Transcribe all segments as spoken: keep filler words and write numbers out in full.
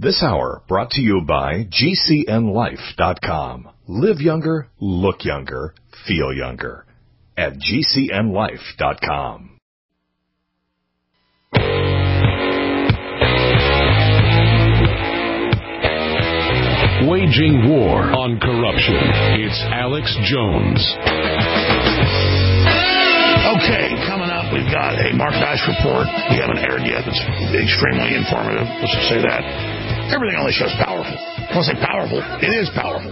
This hour brought to you by G C N life dot com. Live younger, look younger, feel younger at G C N life dot com. Waging war on corruption. It's Alex Jones. Okay, coming up, we've got a Mark Dice report. We haven't aired yet. It's extremely informative. Let's just say that. Everything on this show is powerful. I want to say powerful. It is powerful.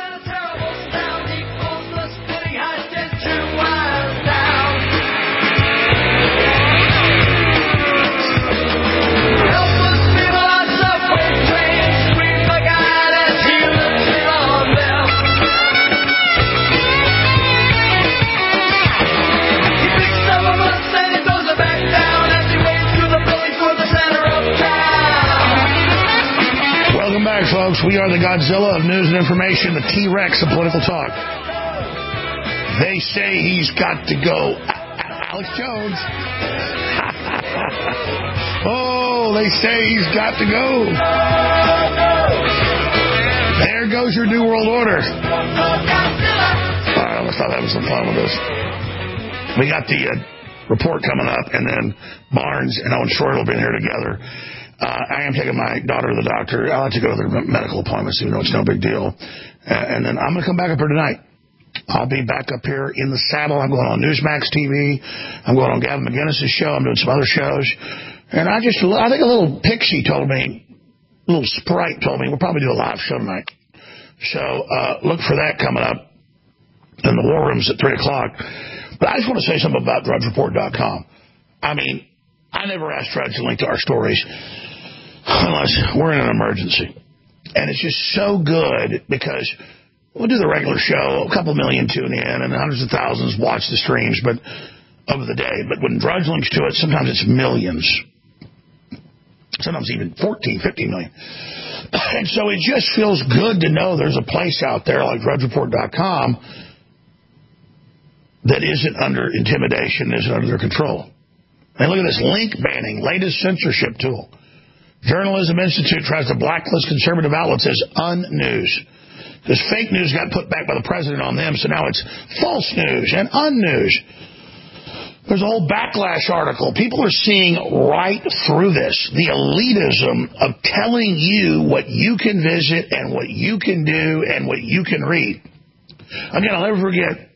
Welcome back, folks. We are the Godzilla of news and information, the T-Rex of political talk. They say he's got to go. Alex Jones. Oh, they say he's got to go. There goes your New World Order. I almost thought I was some fun with this. We got the uh, report coming up, and then Barnes and Owen Short will be in here together. Uh, I am taking my daughter to the doctor. I'll have to go to their medical appointments, even though it's no big deal. Uh, and then I'm going to come back up here tonight. I'll be back up here in the saddle. I'm going on Newsmax T V. I'm going on Gavin McGinnis' show. I'm doing some other shows. And I just, I think a little pixie told me, a little sprite told me, we'll probably do a live show tonight. So uh, look for that coming up in the war rooms at three o'clock. But I just want to say something about Drudge Report dot com. I mean, I never asked Drudge to link to our stories unless we're in an emergency. And it's just so good because we'll do the regular show, a couple million tune in, and hundreds of thousands watch the streams but over the day. But when Drudge links to it, sometimes it's millions. Sometimes even fourteen, fifteen million. And so it just feels good to know there's a place out there like Drudge Report dot com that isn't under intimidation, isn't under their control. And look at this link banning, latest censorship tool. Journalism Institute tries to blacklist conservative outlets as unnews. Because fake news got put back by the president on them, so now it's false news and unnews. There's a whole backlash article. People are seeing right through this. The elitism of telling you what you can visit and what you can do and what you can read. Again, I'll never forget,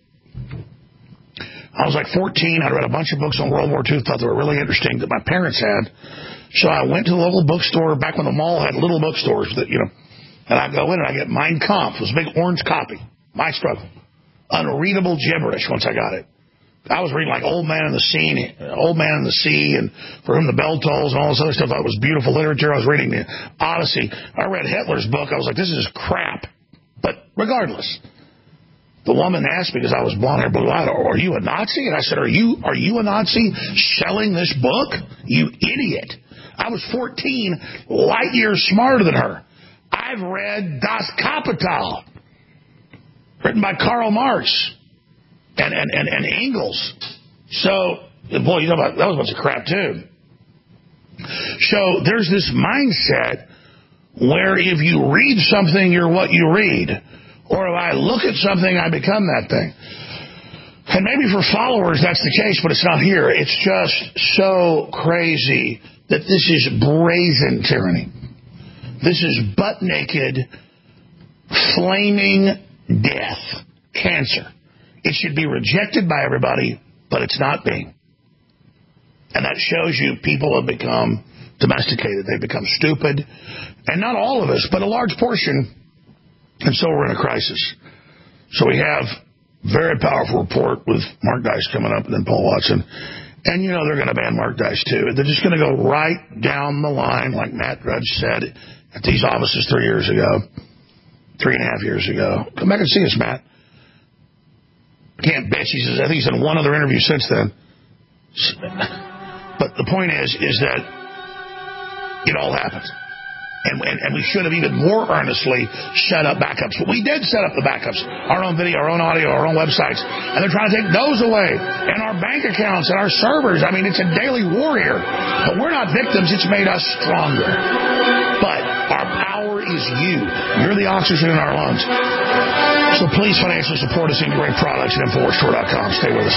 I was like fourteen. I'd read a bunch of books on World War Two, thought they were really interesting that my parents had. So I went to the local bookstore back when the mall had little bookstores that, you know, and I go in and I get Mein Kampf. It was a big orange copy. My struggle. Unreadable gibberish once I got it. I was reading like Old Man in the Sea, Old Man in the Sea, and For Whom the Bell Tolls, and all this other stuff. I thought was beautiful literature. I was reading the Odyssey. I read Hitler's book. I was like, this is crap. But regardless, the woman asked me, because I was blonde hair, blue eyed, are you a Nazi? And I said, are you are you a Nazi selling this book? You idiot. I was fourteen, light years smarter than her. I've read Das Kapital, written by Karl Marx and, and, and, and Engels. So, boy, you know about, that was a bunch of crap, too. So there's this mindset where if you read something, you're what you read. Or if I look at something, I become that thing. And maybe for followers, that's the case, but it's not here. It's just so crazy that this is brazen tyranny. This is butt-naked, flaming death, cancer. It should be rejected by everybody, but it's not being. And that shows you people have become domesticated. They've become stupid. And not all of us, but a large portion. And so we're in a crisis. So we have a very powerful report with Mark Dice coming up and then Paul Watson. And, you know, they're going to ban Mark Dice, too. They're just going to go right down the line, like Matt Drudge said, at these offices three years ago, three and a half years ago. Come back and see us, Matt. Can't bitch. He says, I think he's done one other interview since then. But the point is, is that it all happens. And, and, and we should have even more earnestly set up backups. But we did set up the backups. Our own video, our own audio, our own websites. And they're trying to take those away. And our bank accounts and our servers. I mean, it's a daily war here. But we're not victims. It's made us stronger. But our is you. You're the oxygen in our lungs. So please financially support us in great products at Infowars Store dot com. Stay with us.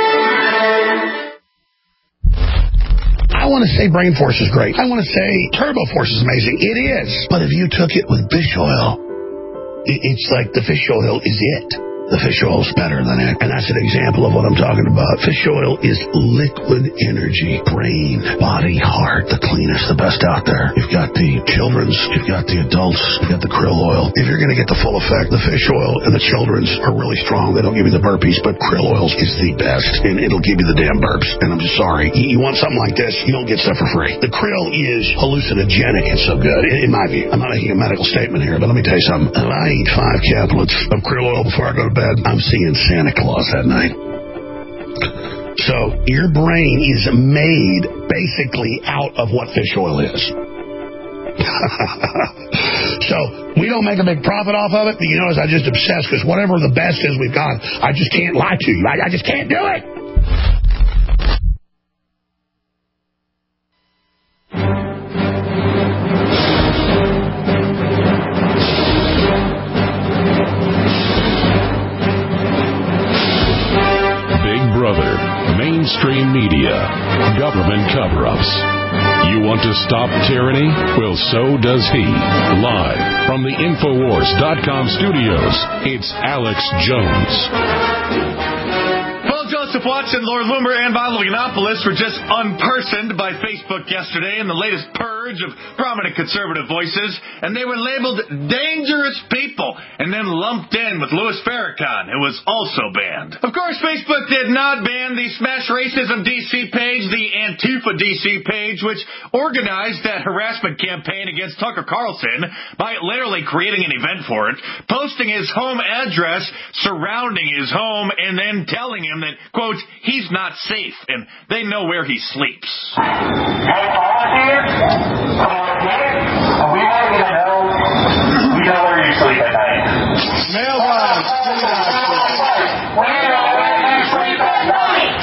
I want to say Brain Force is great. I want to say Turbo Force is amazing. It is. But if you took it with fish oil, it's like the fish oil is it. The fish oil is better than it. And that's an example of what I'm talking about. Fish oil is liquid energy. Brain, body, heart, the cleanest, the best out there. You've got the children's, you've got the adults, you've got the krill oil. If you're going to get the full effect, the fish oil and the children's are really strong. They don't give you the burpees, but krill oil is the best. And it'll give you the damn burps. And I'm just sorry. You want something like this, you don't get stuff for free. The krill is hallucinogenic. It's so good, in my view. I'm not making a medical statement here, but let me tell you something. If I eat five caplets of krill oil before I go to bed, I'm seeing Santa Claus that night. So your brain is made basically out of what fish oil is. So we don't make a big profit off of it, but you notice I just obsess because whatever the best is we've got, I just can't lie to you. I, I just can't do it. Mainstream media, government cover-ups. You want to stop tyranny? Well, so does he. Live from the Infowars dot com studios, it's Alex Jones. Well, Joseph Watson, Lord Loomer, and Bob Yiannopoulos were just unpersoned by Facebook yesterday in the latest purge of prominent conservative voices, and they were labeled dangerous people and then lumped in with Louis Farrakhan, who was also banned. Of course, Facebook did not ban the Smash Racism D C page, the Antifa D C page, which organized that harassment campaign against Tucker Carlson by literally creating an event for it, posting his home address surrounding his home, and then telling him that, quote, he's not safe, and they know where he sleeps. Hey, volunteers, volunteers, we want you to know, we know where you sleep at night. Mailbox. We know where you sleep at night.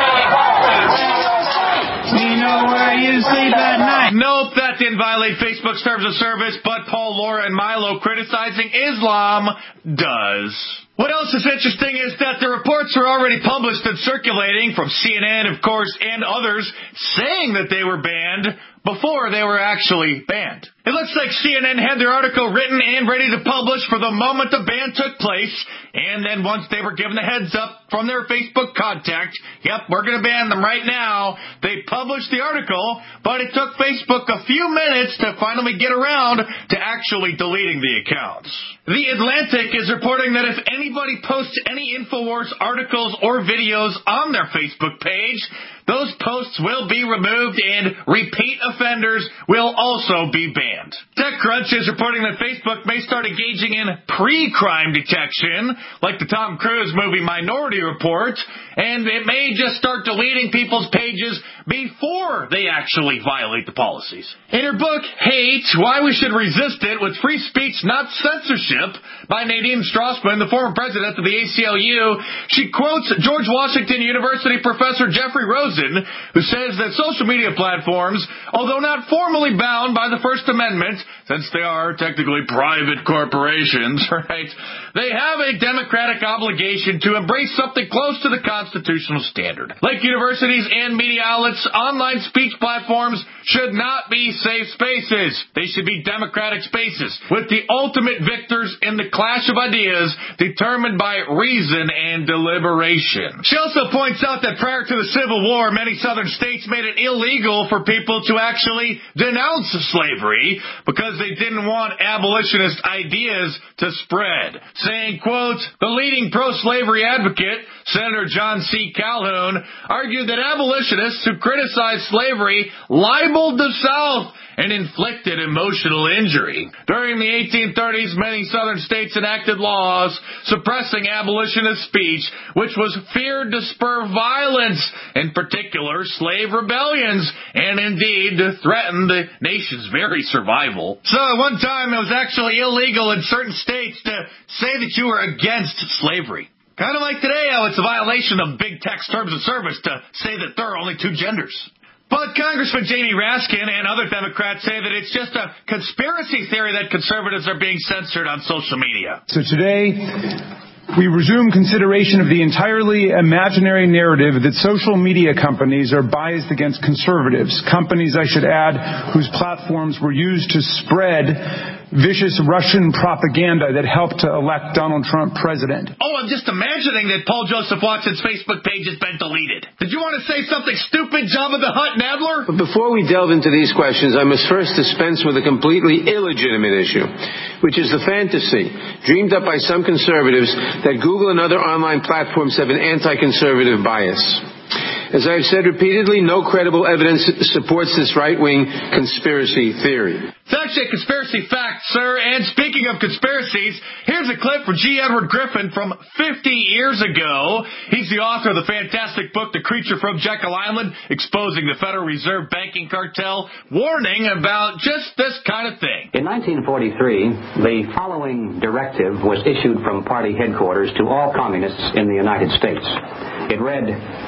We know where you sleep at night. Nope, that didn't violate Facebook's terms of service, but Paul, Laura, and Milo criticizing Islam does. What else is interesting is that the reports are already published and circulating from C N N, of course, and others, saying that they were banned before they were actually banned. It looks like C N N had their article written and ready to publish for the moment the ban took place, and then once they were given the heads up from their Facebook contact, yep, we're going to ban them right now, they published the article, but it took Facebook a few minutes to finally get around to actually deleting the accounts. The Atlantic is reporting that if anybody posts any InfoWars articles or videos on their Facebook page, those posts will be removed and repeat offenders will also be banned. TechCrunch is reporting that Facebook may start engaging in pre-crime detection, like the Tom Cruise movie Minority Report, and it may just start deleting people's pages before they actually violate the policies. In her book, Hate, Why We Should Resist It with Free Speech Not Censorship, by Nadine Strassman, the former president of the A C L U, she quotes George Washington University professor Jeffrey Rosen, who says that social media platforms, although not formally bound by the First Amendment, since they are technically private corporations, right, they have a democratic obligation to embrace something close to the constitutional standard. Like universities and media outlets, online speech platforms should not be safe spaces. They should be democratic spaces, with the ultimate victors in the clash of ideas determined by reason and deliberation. She also points out that prior to the Civil War, many southern states made it illegal for people to actually denounce slavery because they didn't want abolitionist ideas to spread. Saying, quote, the leading pro-slavery advocate, Senator John C. Calhoun, argued that abolitionists who criticized slavery libeled the South and inflicted emotional injury. During the eighteen thirties, many southern states enacted laws suppressing abolitionist speech, which was feared to spur violence, in particular slave rebellions, and indeed to threaten the nation's very survival. So at one time, it was actually illegal in certain states to say that you were against slavery. Kind of like today, how it's a violation of big tech's terms of service to say that there are only two genders. But Congressman Jamie Raskin and other Democrats say that it's just a conspiracy theory that conservatives are being censored on social media. So today, we resume consideration of the entirely imaginary narrative that social media companies are biased against conservatives. Companies, I should add, whose platforms were used to spread vicious Russian propaganda that helped to elect Donald Trump president. Oh, I'm just imagining that Paul Joseph Watson's Facebook page has been deleted. Did you want to say something stupid, Jabba the Hutt, Nadler? But before we delve into these questions, I must first dispense with a completely illegitimate issue, which is the fantasy dreamed up by some conservatives that Google and other online platforms have an anti-conservative bias. As I have said repeatedly, no credible evidence supports this right-wing conspiracy theory. It's actually a conspiracy fact, sir. And speaking of conspiracies, here's a clip from G. Edward Griffin from fifty years ago. He's the author of the fantastic book, The Creature from Jekyll Island, exposing the Federal Reserve banking cartel, warning about just this kind of thing. In nineteen forty-three, the following directive was issued from party headquarters to all communists in the United States. It read,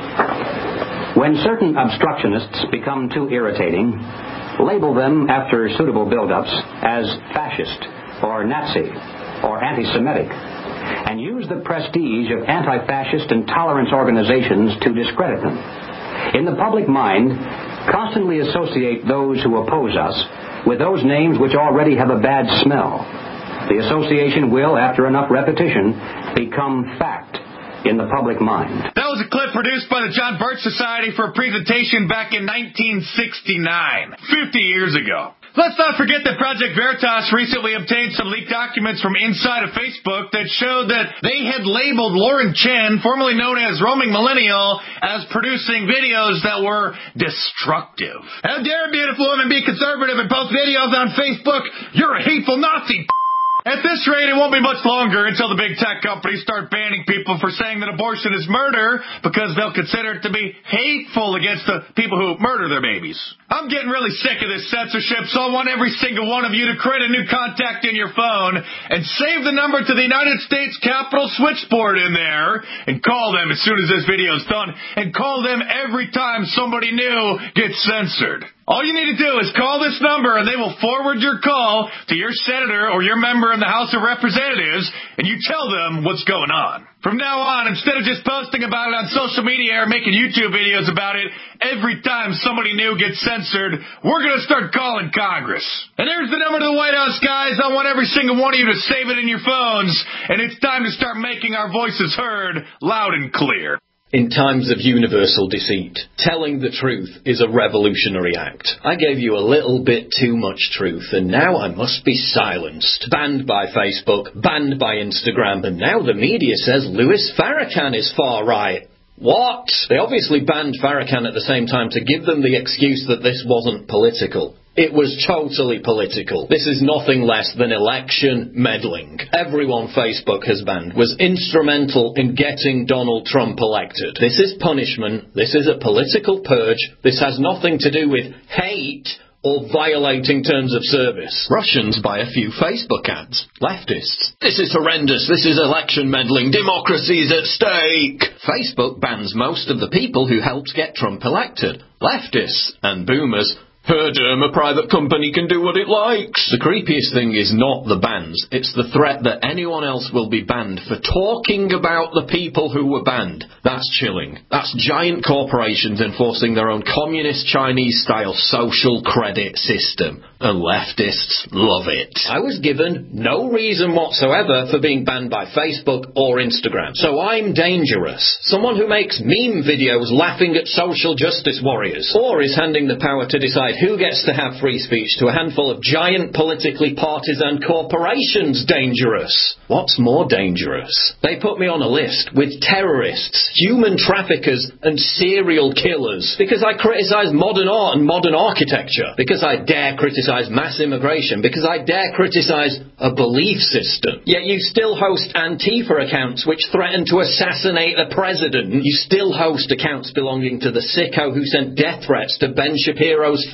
"When certain obstructionists become too irritating, label them after suitable build-ups as fascist or Nazi or anti-Semitic, and use the prestige of anti-fascist and tolerance organizations to discredit them. In the public mind, constantly associate those who oppose us with those names which already have a bad smell. The association will, after enough repetition, become fact in the public mind." That was a clip produced by the John Birch Society for a presentation back in nineteen sixty-nine, fifty years ago. Let's not forget that Project Veritas recently obtained some leaked documents from inside of Facebook that showed that they had labeled Lauren Chen, formerly known as Roaming Millennial, as producing videos that were destructive. How dare a beautiful woman be conservative and post videos on Facebook? You're a hateful Nazi. At this rate, it won't be much longer until the big tech companies start banning people for saying that abortion is murder because they'll consider it to be hateful against the people who murder their babies. I'm getting really sick of this censorship, so I want every single one of you to create a new contact in your phone and save the number to the United States Capitol switchboard in there and call them as soon as this video is done, and call them every time somebody new gets censored. All you need to do is call this number and they will forward your call to your senator or your member in the House of Representatives, and you tell them what's going on. From now on, instead of just posting about it on social media or making YouTube videos about it, every time somebody new gets censored, we're going to start calling Congress. And there's the number to the White House, guys. I want every single one of you to save it in your phones, and it's time to start making our voices heard loud and clear. In times of universal deceit, telling the truth is a revolutionary act. I gave you a little bit too much truth, and now I must be silenced. Banned by Facebook, banned by Instagram, and now the media says Louis Farrakhan is far right. What? They obviously banned Farrakhan at the same time to give them the excuse that this wasn't political. It was totally political. This is nothing less than election meddling. Everyone Facebook has banned was instrumental in getting Donald Trump elected. This is punishment. This is a political purge. This has nothing to do with hate or violating terms of service. Russians buy a few Facebook ads. Leftists. This is horrendous. This is election meddling. Democracy is at stake. Facebook bans most of the people who helped get Trump elected. Leftists and boomers. Her term, a private company can do what it likes. The creepiest thing is not the bans. It's the threat that anyone else will be banned for talking about the people who were banned. That's chilling. That's giant corporations enforcing their own communist Chinese-style social credit system. And leftists love it. I was given no reason whatsoever for being banned by Facebook or Instagram. So I'm dangerous. Someone who makes meme videos laughing at social justice warriors. Or is handing the power to decide who gets to have free speech to a handful of giant politically partisan corporations dangerous. What's more dangerous? They put me on a list with terrorists, human traffickers and serial killers because I criticise modern art and modern architecture, because I dare criticise mass immigration, because I dare criticise a belief system. Yet you still host Antifa accounts which threaten to assassinate the president. You still host accounts belonging to the sicko who sent death threats to Ben Shapiro's family.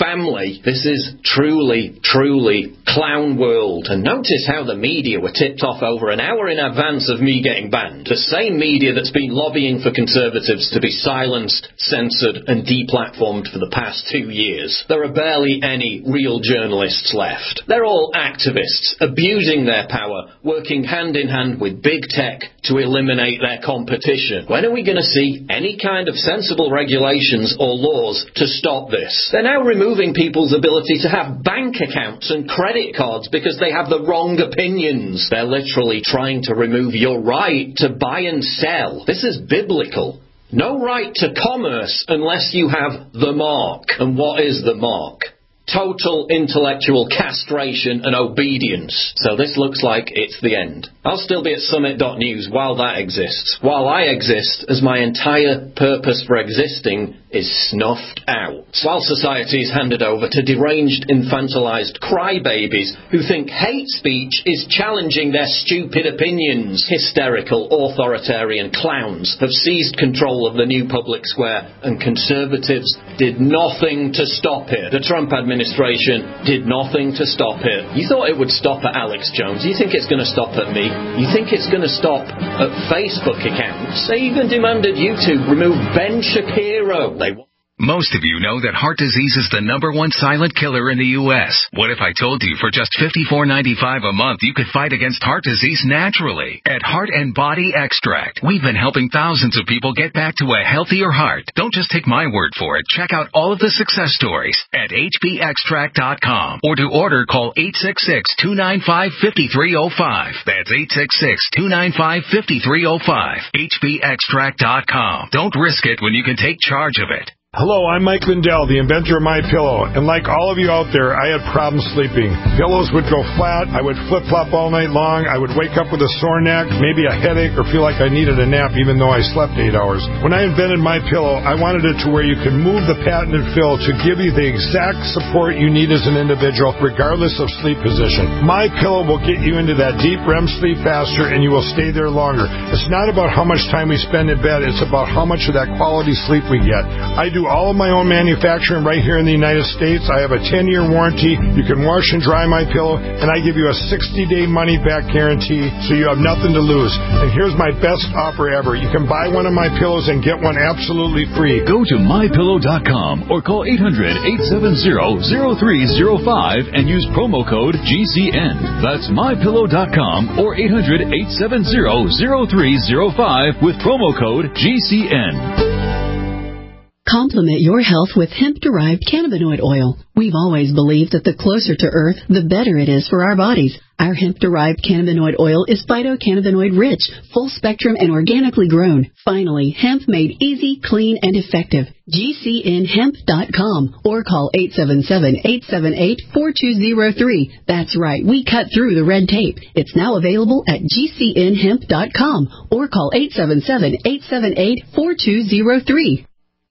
family. This is truly, truly clown world. And notice how the media were tipped off over an hour in advance of me getting banned. The same media that's been lobbying for Conservatives to be silenced, censored and deplatformed for the past two years. There are barely any real journalists left. They're all activists, abusing their power, working hand in hand with big tech to eliminate their competition. When are we going to see any kind of sensible regulations or laws to stop this? They're now removing people's ability to have bank accounts and credit cards because they have the wrong opinions. They're literally trying to remove your right to buy and sell. This is biblical. No right to commerce unless you have the mark. And what is the mark? Total intellectual castration and obedience. So this looks like it's the end. I'll still be at summit dot news while that exists. While I exist, as my entire purpose for existing is snuffed out. While society is handed over to deranged, infantilized crybabies who think hate speech is challenging their stupid opinions, hysterical, authoritarian clowns have seized control of the new public square, and Conservatives did nothing to stop it. The Trump administration did nothing to stop it. You thought it would stop at Alex Jones. You think it's going to stop at me? You think it's going to stop at Facebook accounts? They even demanded YouTube remove Ben Shapiro. They Most of you know that heart disease is the number one silent killer in the U S. What if I told you for just fifty-four ninety-five a month you could fight against heart disease naturally? At Heart and Body Extract, we've been helping thousands of people get back to a healthier heart. Don't just take my word for it. Check out all of the success stories at H B extract dot com. Or to order, call eight six six, two nine five, five three zero five. That's eight six six, two nine five, five three zero five. H B extract dot com. Don't risk it when you can take charge of it. Hello, I'm Mike Lindell, the inventor of MyPillow, and like all of you out there, I had problems sleeping. Pillows would go flat, I would flip-flop all night long, I would wake up with a sore neck, maybe a headache, or feel like I needed a nap even though I slept eight hours. When I invented MyPillow, I wanted it to where you could move the patented fill to give you the exact support you need as an individual, regardless of sleep position. MyPillow will get you into that deep R E M sleep faster, and you will stay there longer. It's not about how much time we spend in bed, it's about how much of that quality sleep we get. I do all of my own manufacturing right here in the United States. I have a ten-year warranty. You can wash and dry my pillow, and I give you a sixty-day money-back guarantee, so you have nothing to lose. And here's my best offer ever. You can buy one of my pillows and get one absolutely free. Go to my pillow dot com or call eight hundred, eight seven zero, zero three zero five and use promo code G C N. That's my pillow dot com or eight hundred, eight seven zero, zero three zero five with promo code G C N. Complement your health with hemp-derived cannabinoid oil. We've always believed that the closer to Earth, the better it is for our bodies. Our hemp-derived cannabinoid oil is phytocannabinoid-rich, full-spectrum, and organically grown. Finally, hemp made easy, clean, and effective. G C N hemp dot com or call eight seven seven, eight seven eight, four two zero three. That's right, we cut through the red tape. It's now available at G C N hemp dot com or call eight seven seven, eight seven eight, four two zero three.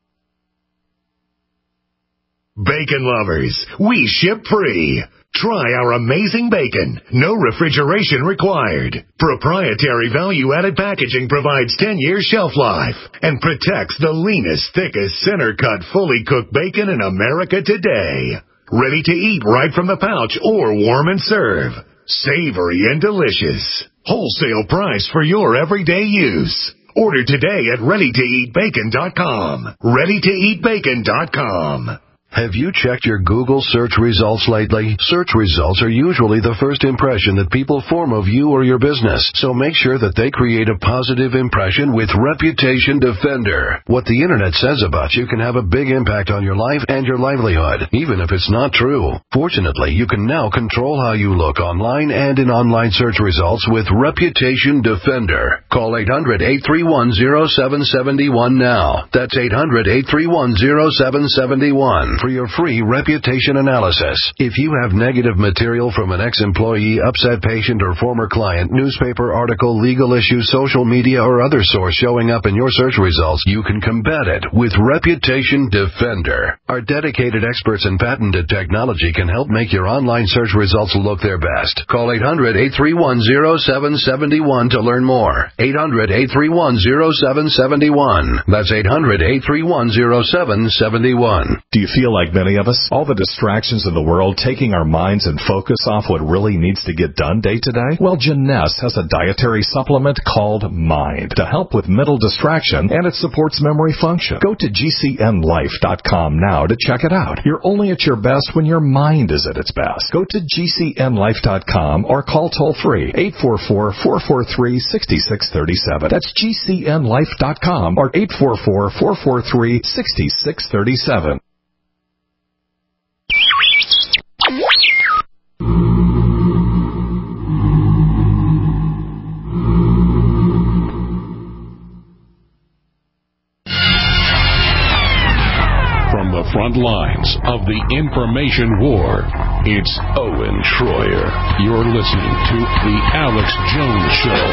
Bacon lovers, we ship free. Try our amazing bacon. No refrigeration required. Proprietary value-added packaging provides ten years shelf life and protects the leanest, thickest, center-cut, fully cooked bacon in America today. Ready to eat right from the pouch or warm and serve. Savory and delicious. Wholesale price for your everyday use. Order today at ready to eat bacon dot com. ready to eat bacon dot com. Have you checked your Google search results lately? Search results are usually the first impression that people form of you or your business, so make sure that they create a positive impression with Reputation Defender. What the internet says about you can have a big impact on your life and your livelihood, even if it's not true. Fortunately, you can now control how you look online and in online search results with Reputation Defender. Call eight hundred, eight three one, zero seven seven one now. That's eight hundred, eight three one, zero seven seven one. For your free reputation analysis. If you have negative material from an ex-employee, upset patient, or former client, newspaper article, legal issue, social media, or other source showing up in your search results, you can combat it with Reputation Defender. Our dedicated experts in patented technology can help make your online search results look their best. Call eight hundred, eight three one, zero seven seven one to learn more. eight hundred, eight three one, zero seven seven one. That's eight hundred, eight three one, zero seven seven one. Do you feel feel like many of us, all the distractions in the world taking our minds and focus off what really needs to get done day to day? Well, Jeunesse has a dietary supplement called Mind to help with mental distraction, and it supports memory function. Go to G C N life dot com now to check it out. You're only at your best when your mind is at its best. Go to G C N life dot com or call toll-free eight four four, four four three, six six three seven. That's G C N life dot com or eight four four, four four three, six six three seven. From the front lines of the information war, it's Owen Schroyer. You're listening to The Alex Jones Show.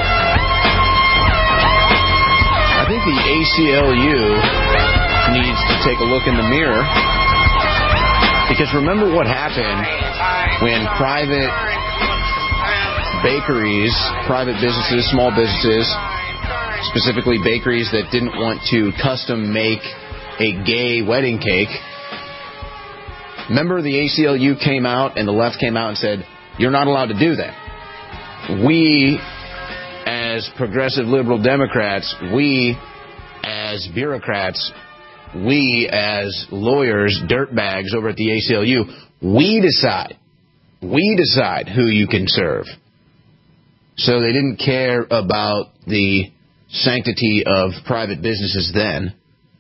I think the A C L U needs to take a look in the mirror, because remember what happened when private bakeries, private businesses, small businesses, specifically bakeries that didn't want to custom make a gay wedding cake. Remember the A C L U came out and the left came out and said, you're not allowed to do that. We, as progressive liberal Democrats, we, as bureaucrats, we, as lawyers, dirtbags over at the A C L U, we decide. We decide who you can serve. So they didn't care about the sanctity of private businesses then.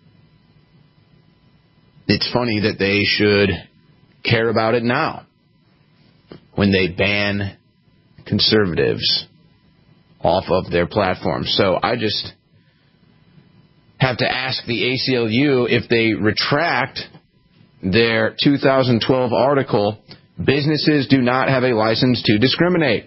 It's funny that they should care about it now when they ban conservatives off of their platform. So I just have to ask the A C L U if they retract their two thousand twelve article, businesses do not have a license to discriminate.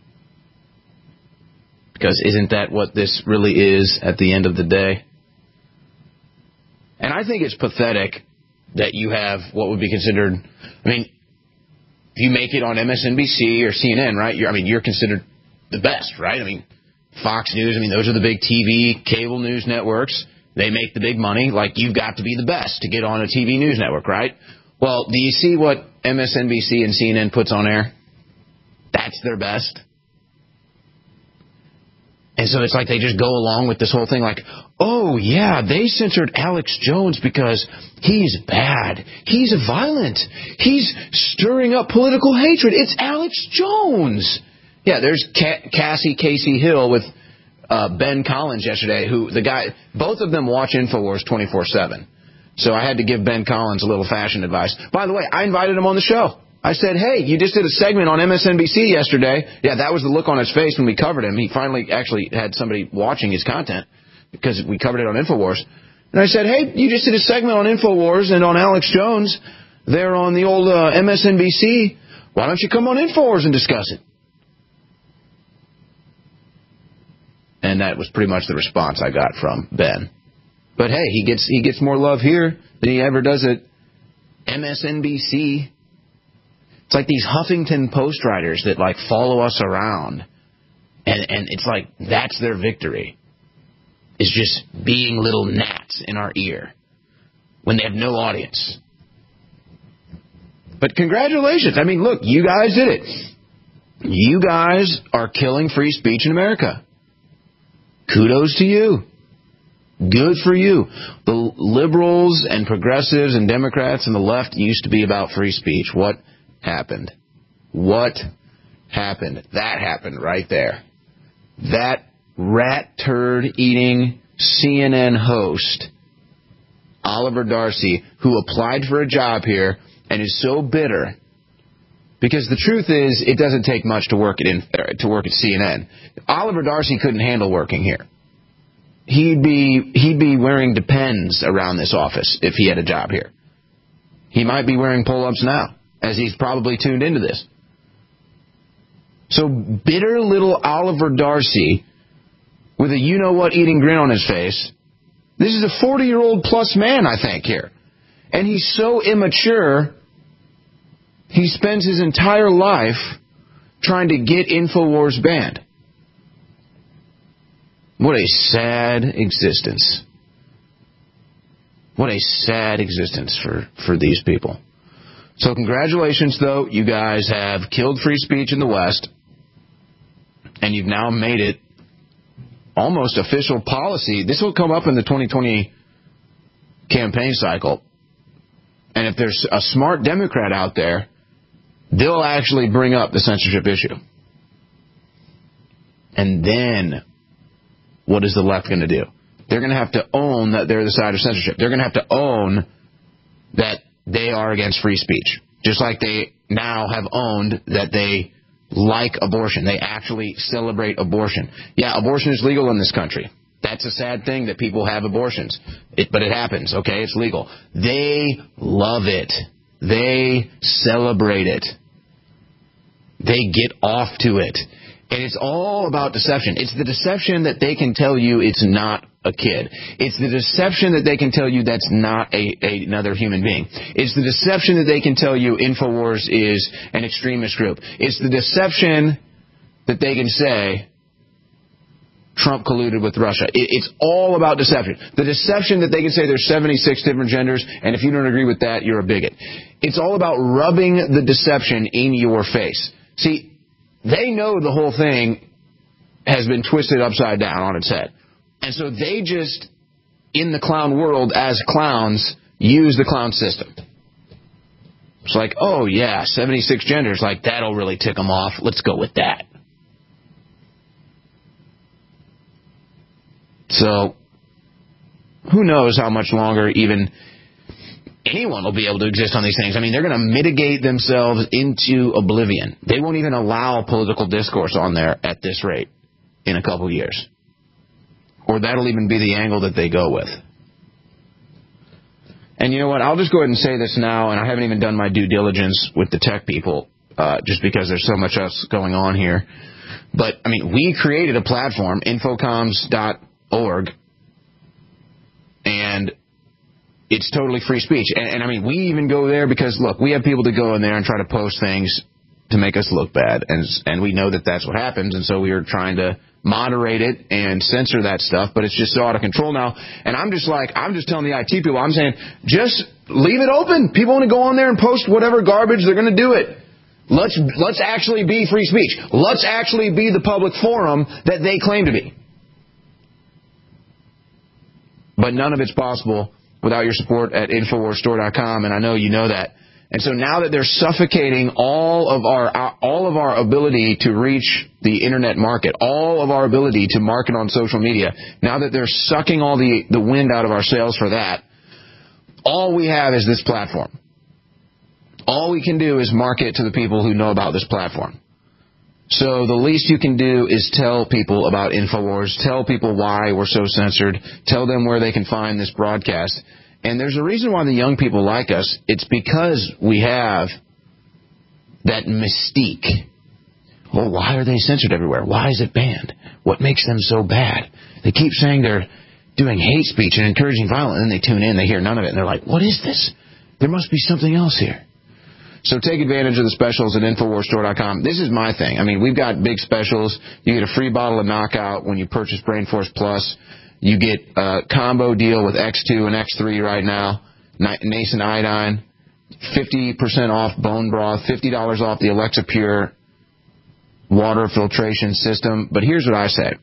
Because isn't that what this really is at the end of the day? And I think it's pathetic that you have what would be considered, I mean, if you make it on M S N B C or C N N, right? You're, I mean, you're considered the best, right? I mean, Fox News, I mean, those are the big T V, cable news networks. They make the big money. Like, you've got to be the best to get on a T V news network, right? Well, do you see what M S N B C and C N N puts on air? That's their best. And so it's like they just go along with this whole thing like, oh, yeah, they censored Alex Jones because he's bad. He's violent. He's stirring up political hatred. It's Alex Jones. Yeah, there's Ca- Cassie Casey Hill with uh, Ben Collins yesterday, who the guy, both of them watch InfoWars twenty-four seven. So I had to give Ben Collins a little fashion advice. By the way, I invited him on the show. I said, hey, you just did a segment on M S N B C yesterday. Yeah, that was the look on his face when we covered him. He finally actually had somebody watching his content because we covered it on InfoWars. And I said, hey, you just did a segment on InfoWars and on Alex Jones there on the old uh, M S N B C. Why don't you come on InfoWars and discuss it? And that was pretty much the response I got from Ben. But hey, he gets he gets more love here than he ever does at M S N B C. It's like these Huffington Post writers that like follow us around, and and it's like that's their victory. Is just being little gnats in our ear when they have no audience. But congratulations. I mean, look, you guys did it. You guys are killing free speech in America. Kudos to you. Good for you. The liberals and progressives and Democrats and the left used to be about free speech. What happened? What happened? That happened right there. That rat turd eating C N N host, Oliver Darcy, who applied for a job here and is so bitter, because the truth is it doesn't take much to work it in to work at C N N. Oliver Darcy couldn't handle working here. He'd be he'd be wearing Depends around this office if he had a job here. He might be wearing pull-ups now, as he's probably tuned into this. So bitter little Oliver Darcy with a you-know-what eating grin on his face. This is a forty-year-old plus man, I think, here. And he's so immature, he spends his entire life trying to get InfoWars banned. What a sad existence. What a sad existence for, for these people. So congratulations, though. You guys have killed free speech in the West, and you've now made it almost official policy. This will come up in the twenty twenty campaign cycle. And if there's a smart Democrat out there, they'll actually bring up the censorship issue. And then, what is the left going to do? They're going to have to own that they're the side of censorship. They're going to have to own that they are against free speech. Just like they now have owned that they like abortion. They actually celebrate abortion. Yeah, abortion is legal in this country. That's a sad thing that people have abortions. It, but it happens, okay? It's legal. They love it. They celebrate it. They get off to it. And it's all about deception. It's the deception that they can tell you it's not a kid. It's the deception that they can tell you that's not a, a, another human being. It's the deception that they can tell you InfoWars is an extremist group. It's the deception that they can say Trump colluded with Russia. It, it's all about deception. The deception that they can say there's seventy-six different genders, and if you don't agree with that, you're a bigot. It's all about rubbing the deception in your face. See, they know the whole thing has been twisted upside down on its head. And so they just, in the clown world, as clowns, use the clown system. It's like, oh, yeah, seventy-six genders, like, that'll really tick them off. Let's go with that. So, who knows how much longer even anyone will be able to exist on these things. I mean, they're going to mitigate themselves into oblivion. They won't even allow political discourse on there at this rate in a couple years. Or that'll even be the angle that they go with. And you know what? I'll just go ahead and say this now, and I haven't even done my due diligence with the tech people, uh, just because there's so much else going on here. But, I mean, we created a platform, infocoms dot org, and it's totally free speech. And, and, I mean, we even go there because, look, we have people that go in there and try to post things to make us look bad, and and we know that that's what happens, and so we are trying to moderate it and censor that stuff, but it's just so out of control now. And I'm just like, I'm just telling the I T people, I'm saying, just leave it open. People want to go on there and post whatever garbage, they're going to do it. Let's let's actually be free speech. Let's actually be the public forum that they claim to be. But none of it's possible without your support at infowars store dot com, and I know you know that. And so now that they're suffocating all of our all of our ability to reach the internet market, all of our ability to market on social media, now that they're sucking all the, the wind out of our sails for that, all we have is this platform. All we can do is market to the people who know about this platform. So the least you can do is tell people about InfoWars, tell people why we're so censored, tell them where they can find this broadcast. And there's a reason why the young people like us. It's because we have that mystique. Well, why are they censored everywhere? Why is it banned? What makes them so bad? They keep saying they're doing hate speech and encouraging violence, and then they tune in, they hear none of it, and they're like, what is this? There must be something else here. So take advantage of the specials at infowars store dot com. This is my thing. I mean, we've got big specials. You get a free bottle of Knockout when you purchase Brain Force Plus. You get a combo deal with X two and X three right now, Nascent Iodine, fifty percent off bone broth, fifty dollars off the Alexa Pure water filtration system. But here's what I say.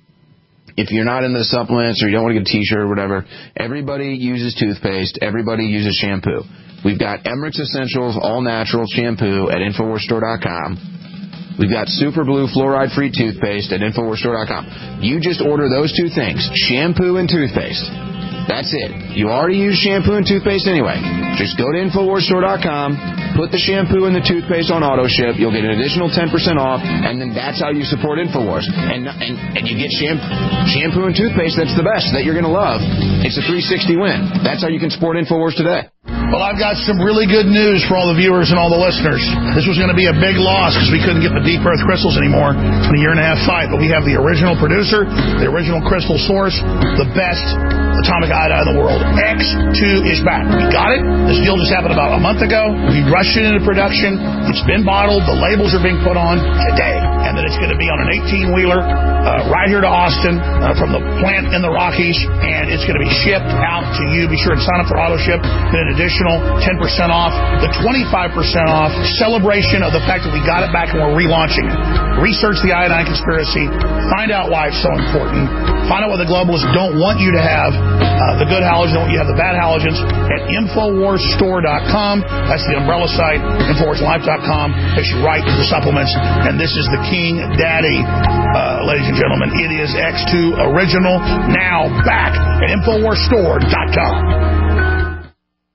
If you're not into the supplements or you don't want to get a t-shirt or whatever, everybody uses toothpaste. Everybody uses shampoo. We've got Emmerich's Essentials All Natural Shampoo at infowars store dot com. We've got Super Blue Fluoride-Free Toothpaste at infowars store dot com. You just order those two things, shampoo and toothpaste. That's it. You already use shampoo and toothpaste anyway. Just go to infowars store dot com, put the shampoo and the toothpaste on auto ship. You'll get an additional ten percent off, and then that's how you support InfoWars. And and, and you get shampoo, shampoo and toothpaste that's the best, that you're going to love. It's a three sixty win. That's how you can support InfoWars today. Well, I've got some really good news for all the viewers and all the listeners. This was going to be a big loss because we couldn't get the deep earth crystals anymore in a year and a half fight. But we have the original producer, the original crystal source, the best atomic iodine in the world. X two is back. We got it. This deal just happened about a month ago. We rushed it into production. It's been bottled. The labels are being put on today. and that it's going to be on an eighteen-wheeler uh, right here to Austin uh, from the plant in the Rockies, and it's going to be shipped out to you. Be sure and sign up for AutoShip. Get an additional ten percent off, the twenty-five percent off celebration of the fact that we got it back and we're relaunching it. Research the iodine conspiracy. Find out why it's so important. Find out what the globalists don't want you to have, uh, the good halogens, don't want you to have the bad halogens, at Infowars Store dot com. That's the umbrella site. Infowars Life dot com. Takes you right to the supplements. And this is the King Daddy, uh, ladies and gentlemen. It is X two Original, now back at Infowars Store dot com.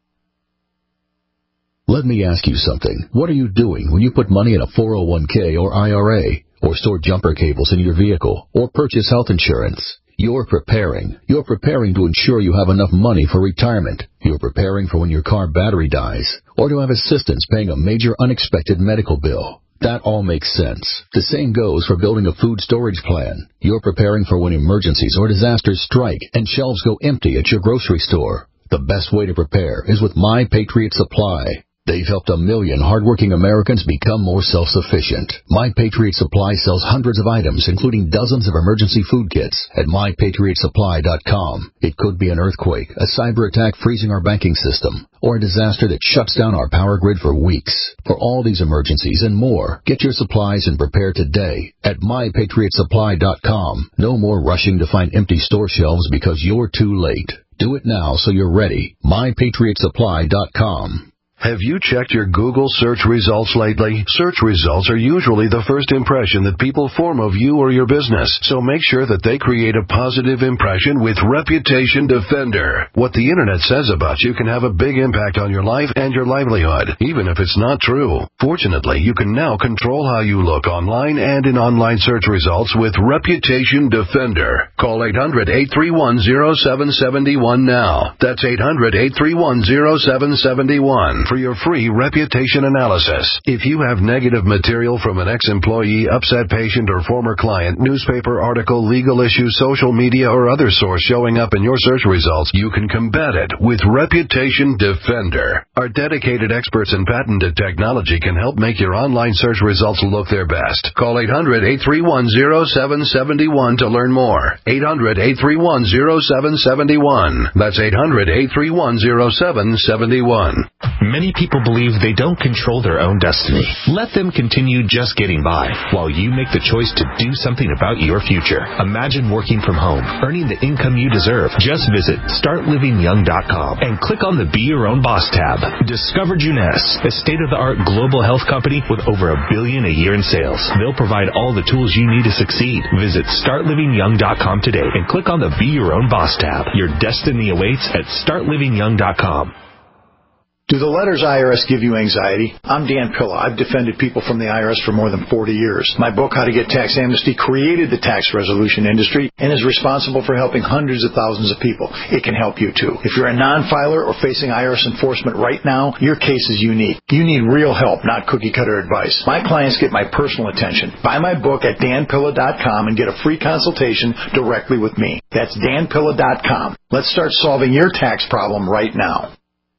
Let me ask you something. What are you doing when you put money in a four oh one k or I R A, or store jumper cables in your vehicle, or purchase health insurance? You're preparing. You're preparing to ensure you have enough money for retirement. You're preparing for when your car battery dies, or to have assistance paying a major unexpected medical bill. That all makes sense. The same goes for building a food storage plan. You're preparing for when emergencies or disasters strike and shelves go empty at your grocery store. The best way to prepare is with My Patriot Supply. They've helped a million hardworking Americans become more self-sufficient. My Patriot Supply sells hundreds of items, including dozens of emergency food kits, at my patriot supply dot com. It could be an earthquake, a cyber attack freezing our banking system, or a disaster that shuts down our power grid for weeks. For all these emergencies and more, get your supplies and prepare today at my patriot supply dot com. No more rushing to find empty store shelves because you're too late. Do it now so you're ready. my patriot supply dot com. Have you checked your Google search results lately? Search results are usually the first impression that people form of you or your business, so make sure that they create a positive impression with Reputation Defender. What the Internet says about you can have a big impact on your life and your livelihood, even if it's not true. Fortunately, you can now control how you look online and in online search results with Reputation Defender. Call eight hundred, eight three one, zero seven seven one now. That's eight hundred, eight three one, zero seven seven one. For your free reputation analysis. If you have negative material from an ex-employee, upset patient, or former client, newspaper article, legal issue, social media, or other source showing up in your search results, you can combat it with Reputation Defender. Our dedicated experts in patented technology can help make your online search results look their best. Call eight hundred, eight three one, zero seven seven one to learn more. eight hundred, eight three one, zero seven seven one. That's eight hundred, eight three one, zero seven seven one. Many people believe they don't control their own destiny. Let them continue just getting by while you make the choice to do something about your future. Imagine working from home, earning the income you deserve. Just visit start living young dot com and click on the Be Your Own Boss tab. Discover Juness, a state-of-the-art global health company with over a billion a year in sales. They'll provide all the tools you need to succeed. Visit start living young dot com today and click on the Be Your Own Boss tab. Your destiny awaits at start living young dot com. Do the letters I R S give you anxiety? I'm Dan Pilla. I've defended people from the I R S for more than forty years. My book, How to Get Tax Amnesty, created the tax resolution industry and is responsible for helping hundreds of thousands of people. It can help you, too. If you're a non-filer or facing I R S enforcement right now, your case is unique. You need real help, not cookie-cutter advice. My clients get my personal attention. Buy my book at dan pilla dot com and get a free consultation directly with me. That's dan pilla dot com. Let's start solving your tax problem right now.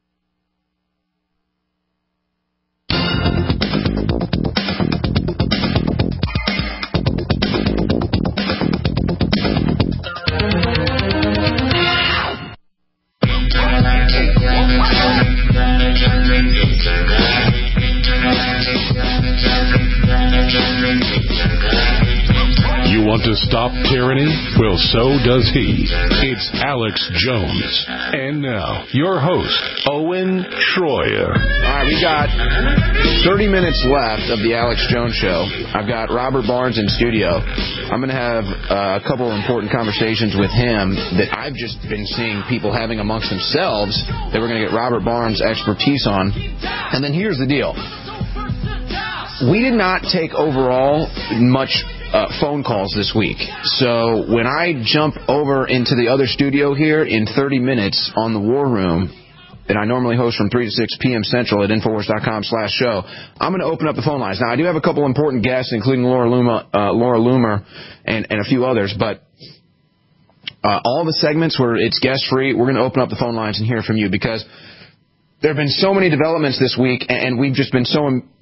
You want to stop tyranny? Well, so does he. It's Alex Jones. And now, your host, Owen Schroyer. All right, we got thirty minutes left of the Alex Jones Show. I've got Robert Barnes in studio. I'm going to have uh, a couple of important conversations with him that I've just been seeing people having amongst themselves that we're going to get Robert Barnes' expertise on. And then here's the deal. We did not take overall much uh, phone calls this week. So when I jump over into the other studio here in thirty minutes on the War Room, that I normally host from three to six p.m. Central at Infowars dot com slash show, I'm going to open up the phone lines. Now, I do have a couple important guests, including Laura Loomer, uh, Laura Loomer and, and a few others, but uh, all the segments where it's guest-free, we're going to open up the phone lines and hear from you, because there have been so many developments this week, and we've just been so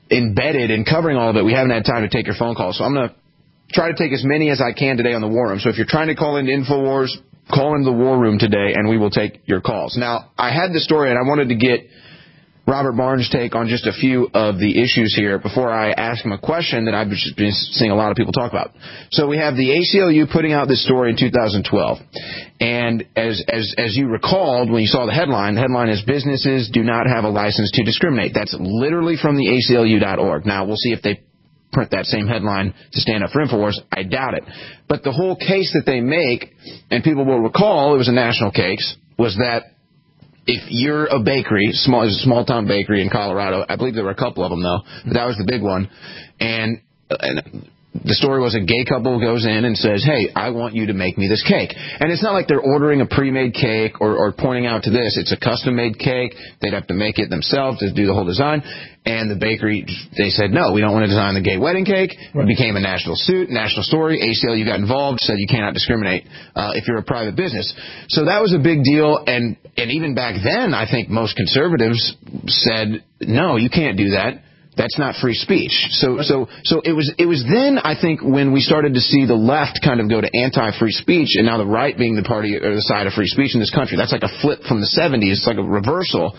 embedded in covering all of it, we haven't had time to take your phone calls. So I'm going to try to take as many as I can today on the War Room. So if you're trying to call into InfoWars, call into the War Room today, and we will take your calls. Now, I had the story, and I wanted to get Robert Barnes' take on just a few of the issues here before I ask him a question that I've just been seeing a lot of people talk about. So we have the A C L U putting out this story in two thousand twelve. And as, as, as you recalled when you saw the headline, the headline is "Businesses do not have a license to discriminate." That's literally from the A C L U dot org. Now, we'll see if they print that same headline to stand up for InfoWars. I doubt it. But the whole case that they make, and people will recall it was a national case, was that if you're a bakery, small, it was a small-town bakery in Colorado. I believe there were a couple of them, though. But that was the big one. And, and the story was a gay couple goes in and says, "Hey, I want you to make me this cake." And it's not like they're ordering a pre-made cake or, or pointing out to this. It's a custom-made cake. They'd have to make it themselves to do the whole design. And the bakery, they said, "No, we don't want to design the gay wedding cake." Right. It became a national suit, national story. A C L U got involved, said you cannot discriminate uh, if you're a private business. So that was a big deal. And, and even back then, I think most conservatives said, "No, you can't do that. That's not free speech." So, so, so it was, it was then, I think, when we started to see the left kind of go to anti-free speech, and now the right being the party or the side of free speech in this country. That's like a flip from the seventies. It's like a reversal.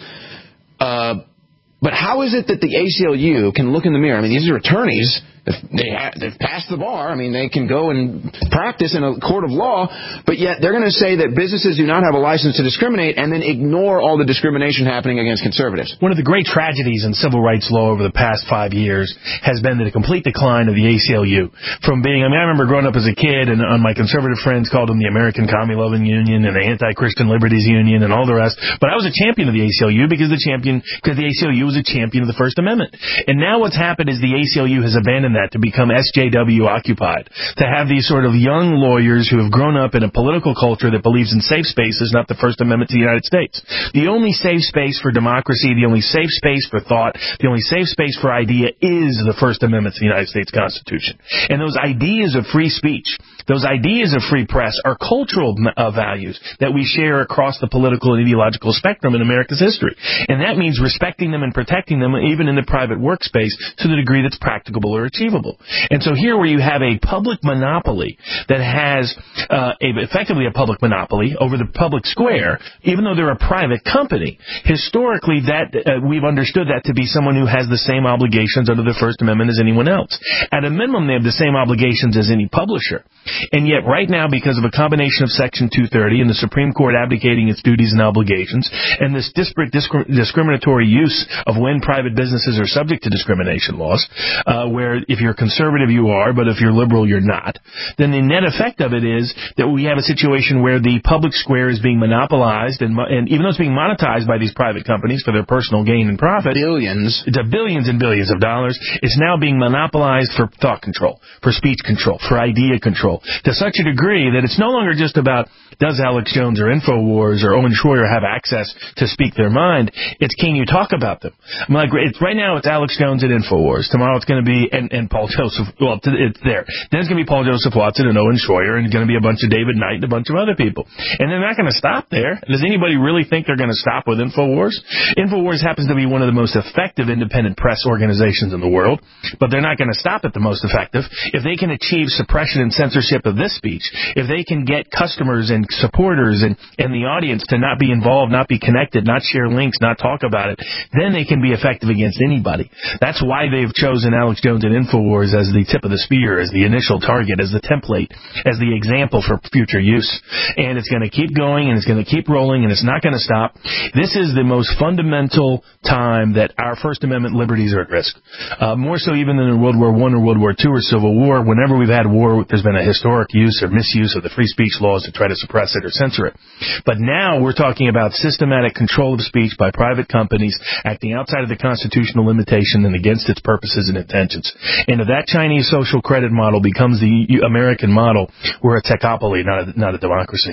Uh, but how is it that the A C L U can look in the mirror? I mean, these are attorneys. They have, they've passed the bar. I mean, they can go and practice in a court of law, but yet they're going to say that businesses do not have a license to discriminate and then ignore all the discrimination happening against conservatives. One of the great tragedies in civil rights law over the past five years has been the complete decline of the A C L U. From being, I mean, I remember growing up as a kid, and uh, my conservative friends called them the American Commie-Loving Union and the Anti-Christian Liberties Union and all the rest. But I was a champion of the A C L U because the champion, because the A C L U was a champion of the First Amendment. And now what's happened is the A C L U has abandoned that to become S J W occupied, to have these sort of young lawyers who have grown up in a political culture that believes in safe spaces, not the First Amendment to the United States. The only safe space for democracy, the only safe space for thought, the only safe space for idea is the First Amendment to the United States Constitution. And those ideas of free speech, those ideas of free press are cultural uh, values that we share across the political and ideological spectrum in America's history. And that means respecting them and protecting them even in the private workspace to the degree that's practicable or achievable. And so here where you have a public monopoly that has uh, a, effectively a public monopoly over the public square, even though they're a private company, historically that uh, we've understood that to be someone who has the same obligations under the First Amendment as anyone else. At a minimum, they have the same obligations as any publisher. And yet right now, because of a combination of Section two thirty and the Supreme Court abdicating its duties and obligations, and this disparate discri- discriminatory use of when private businesses are subject to discrimination laws, uh, where if you're conservative you are, but if you're liberal you're not, then the net effect of it is that we have a situation where the public square is being monopolized, and, and even though it's being monetized by these private companies for their personal gain and profit, billions, to billions and billions of dollars, it's now being monopolized for thought control, for speech control, for idea control, to such a degree that it's no longer just about does Alex Jones or InfoWars or Owen Schroyer have access to speak their mind. It's can you talk about them? I'm like, it's, right now it's Alex Jones and InfoWars. Tomorrow it's going to be, and, and Paul Joseph, well, it's there. Then it's going to be Paul Joseph Watson and Owen Schroyer, and it's going to be a bunch of David Knight and a bunch of other people. And they're not going to stop there. Does anybody really think they're going to stop with InfoWars? InfoWars happens to be one of the most effective independent press organizations in the world, but they're not going to stop at the most effective. If they can achieve suppression and censorship of this speech, if they can get customers and supporters and, and the audience to not be involved, not be connected, not share links, not talk about it, then they can be effective against anybody. That's why they've chosen Alex Jones and InfoWars as the tip of the spear, as the initial target, as the template, as the example for future use. And it's going to keep going, and it's going to keep rolling, and it's not going to stop. This is the most fundamental time that our First Amendment liberties are at risk. Uh, more so even than in World War One or World War Two or Civil War. Whenever we've had war, there's been a historic use or misuse of the free speech laws to try to suppress it or censor it. But now we're talking about systematic control of speech by private companies acting outside of the constitutional limitation and against its purposes and intentions. And if that Chinese social credit model becomes the American model, we're a techopoly, not a, not a democracy.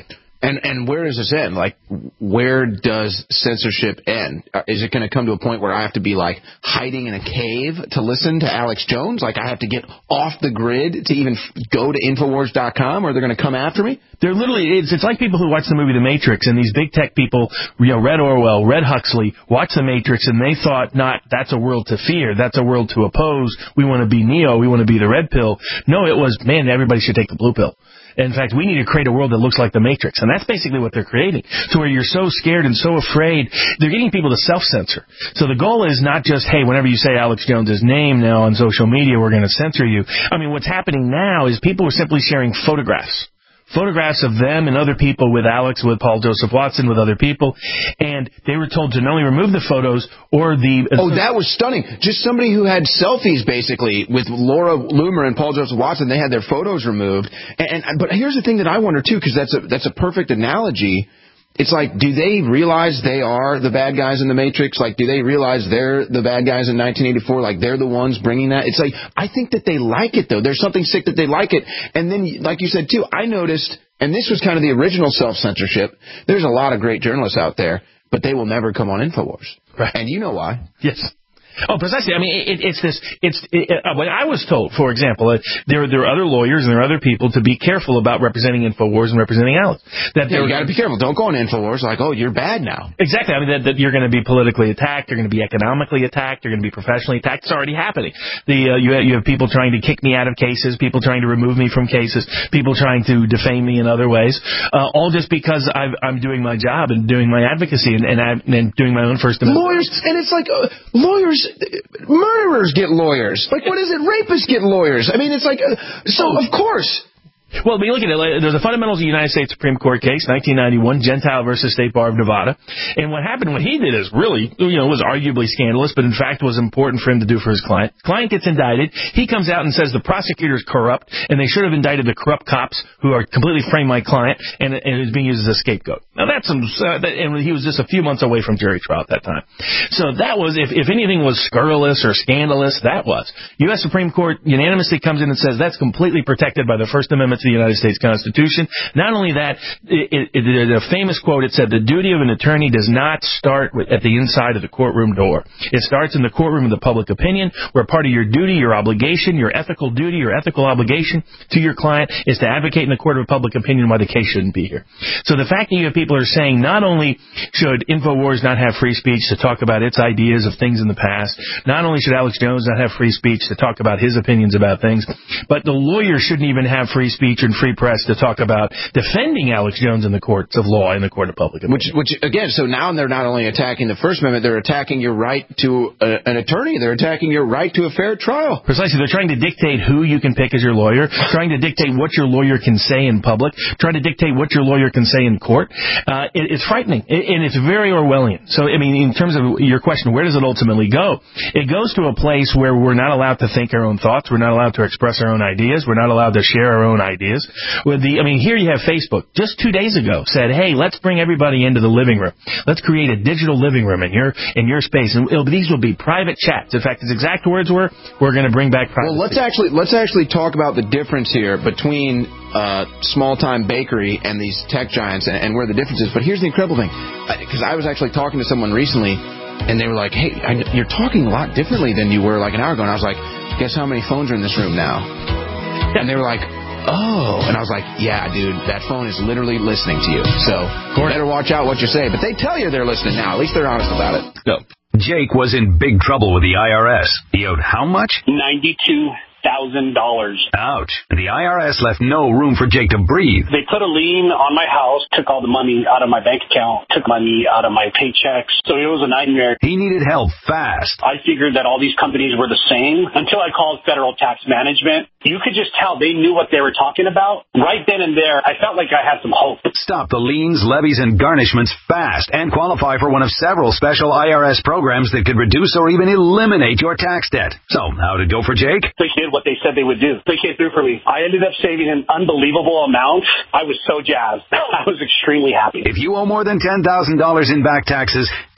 And and where does this end? Like, where does censorship end? Is it going to come to a point where I have to be, like, hiding in a cave to listen to Alex Jones? Like, I have to get off the grid to even go to Infowars dot com, or they're going to come after me? They're literally, it's, it's like people who watch the movie The Matrix, and these big tech people, you know, read Orwell, read Huxley, watched The Matrix, and they thought, not, that's a world to fear, that's a world to oppose, we want to be Neo, we want to be the red pill. No, it was, man, everybody should take the blue pill. In fact, we need to create a world that looks like the Matrix. And that's basically what they're creating. To where you're so scared and so afraid, they're getting people to self-censor. So the goal is not just, hey, whenever you say Alex Jones' name now on social media, we're going to censor you. I mean, what's happening now is people are simply sharing photographs. Photographs of them and other people with Alex, with Paul Joseph Watson, with other people. And they were told to not only remove the photos or the... Oh, that was stunning. Just somebody who had selfies, basically, with Laura Loomer and Paul Joseph Watson. They had their photos removed. And, and But here's the thing that I wonder, too, because that's a, that's a perfect analogy. It's like, do they realize they are the bad guys in the Matrix? Like, do they realize they're the bad guys in nineteen eighty-four? Like, they're the ones bringing that? It's like, I think that they like it, though. There's something sick that they like it. And then, like you said, too, I noticed, and this was kind of the original self-censorship, there's a lot of great journalists out there, but they will never come on Infowars. Right. And you know why. Yes. Oh, precisely. I mean, it, it's this. It's it, uh, when I was told, for example, uh, there there are other lawyers and there are other people to be careful about representing Infowars and representing Alex. That yeah, you got to be careful. Don't go on Infowars like, oh, you're bad now. Exactly. I mean, that, that you're going to be politically attacked. You're going to be economically attacked. You're going to be professionally attacked. It's already happening. The uh, you have, you have people trying to kick me out of cases, people trying to remove me from cases, people trying to defame me in other ways, uh, all just because I've, I'm doing my job and doing my advocacy and and, I, and doing my own First Amendment. Lawyers, and it's like uh, lawyers. Murderers get lawyers. Like, what is it? Rapists get lawyers. I mean, it's like, uh, so, of course. Well, I mean, look at it. There's a Fundamentals of the United States Supreme Court case, nineteen ninety-one, Gentile versus State Bar of Nevada. And what happened, what he did is really, you know, was arguably scandalous, but in fact was important for him to do for his client. Client gets indicted. He comes out and says the prosecutor's corrupt, and they should have indicted the corrupt cops who are completely framed my client, and, and is being used as a scapegoat. Now, that's some, uh, that, and he was just a few months away from jury trial at that time. So that was, if, if anything was scurrilous or scandalous, that was. U S Supreme Court unanimously comes in and says that's completely protected by the First Amendment to the United States Constitution. Not only that, it, it, it, a famous quote, it said, the duty of an attorney does not start with, at the inside of the courtroom door. It starts in the courtroom of the public opinion, where part of your duty, your obligation, your ethical duty, your ethical obligation to your client is to advocate in the court of public opinion why the case shouldn't be here. So the fact that you have people who are saying not only should Infowars not have free speech to talk about its ideas of things in the past, not only should Alex Jones not have free speech to talk about his opinions about things, but the lawyers shouldn't even have free speech and free press to talk about defending Alex Jones in the courts of law, in the court of public opinion. Which, which again, so now they're not only attacking the First Amendment, they're attacking your right to a, an attorney. They're attacking your right to a fair trial. Precisely. They're trying to dictate who you can pick as your lawyer, trying to dictate what your lawyer can say in public, trying to dictate what your lawyer can say in court. Uh, it, it's frightening, it, and it's very Orwellian. So, I mean, in terms of your question, where does it ultimately go? It goes to a place where we're not allowed to think our own thoughts. We're not allowed to express our own ideas. We're not allowed to share our own ideas. With the, I mean, here you have Facebook, just two days ago, said, hey, let's bring everybody into the living room. Let's create a digital living room in your in your space. And it'll, these will be private chats. In fact, his exact words were, we're going to bring back privacy. Well, let's actually, let's actually talk about the difference here between uh, small-time bakery and these tech giants and, and where the difference is. But here's the incredible thing, because I was actually talking to someone recently, and they were like, hey, I, you're talking a lot differently than you were like an hour ago. And I was like, guess how many phones are in this room now? And they were like, oh. And I was like, yeah, dude, that phone is literally listening to you. So you better watch out what you say. But they tell you they're listening now. At least they're honest about it. Go. Jake was in big trouble with the I R S. He owed how much? ninety-two thousand dollars. Ouch. The I R S left no room for Jake to breathe. They put a lien on my house, took all the money out of my bank account, took money out of my paychecks. So it was a nightmare. He needed help fast. I figured that all these companies were the same until I called Federal Tax Management. You could just tell they knew what they were talking about. Right then and there, I felt like I had some hope. Stop the liens, levies, and garnishments fast and qualify for one of several special I R S programs that could reduce or even eliminate your tax debt. So, how'd it go for Jake? They did what they said they would do. They came through for me. I ended up saving an unbelievable amount. I was so jazzed. I was extremely happy. If you owe more than ten thousand dollars in back taxes,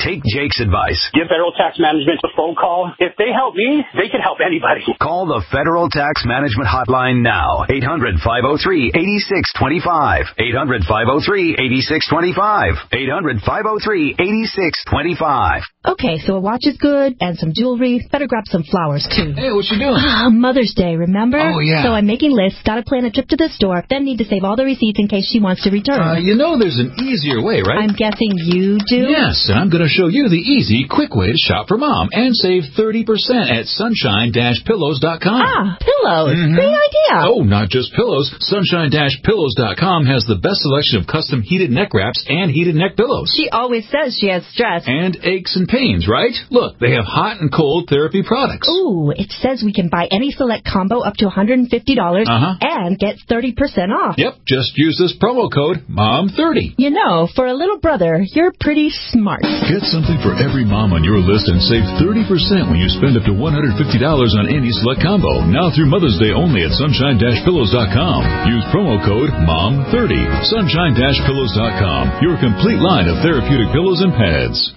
Take Jake's advice. Give Federal Tax Management a phone call. If they help me, they can help anybody. Call the Federal Tax Management Hotline now. eight hundred, five oh three, eight six two five. eight hundred, five oh three, eight six two five. eight hundred, five oh three, eight six two five. Okay, so a watch is good, and some jewelry. Better grab some flowers, too. Hey, what you doing? Ah, Mother's Day, remember? Oh, yeah. So I'm making lists, gotta plan a trip to the store, then need to save all the receipts in case she wants to return. Uh, you know there's an easier way, right? I'm guessing you do? Yes, and I'm going to show you the easy, quick way to shop for Mom and save thirty percent at sunshine dash pillows dot com. Ah, pillows. Mm-hmm. Great idea. Oh, not just pillows. sunshine dash pillows dot com has the best selection of custom heated neck wraps and heated neck pillows. She always says she has stress. And aches and pains, right? Look, they have hot and cold therapy products. Ooh, it says we can buy any select combo up to one hundred fifty dollars uh-huh. and get thirty percent off. Yep, just use this promo code mom thirty. You know, for a little brother, you're pretty smart. Get something for every mom on your list and save thirty percent when you spend up to one hundred fifty dollars on any select combo. Now through Mother's Day only at sunshine dash pillows dot com. Use promo code mom thirty. sunshine dash pillows dot com. Your complete line of therapeutic pillows and pads.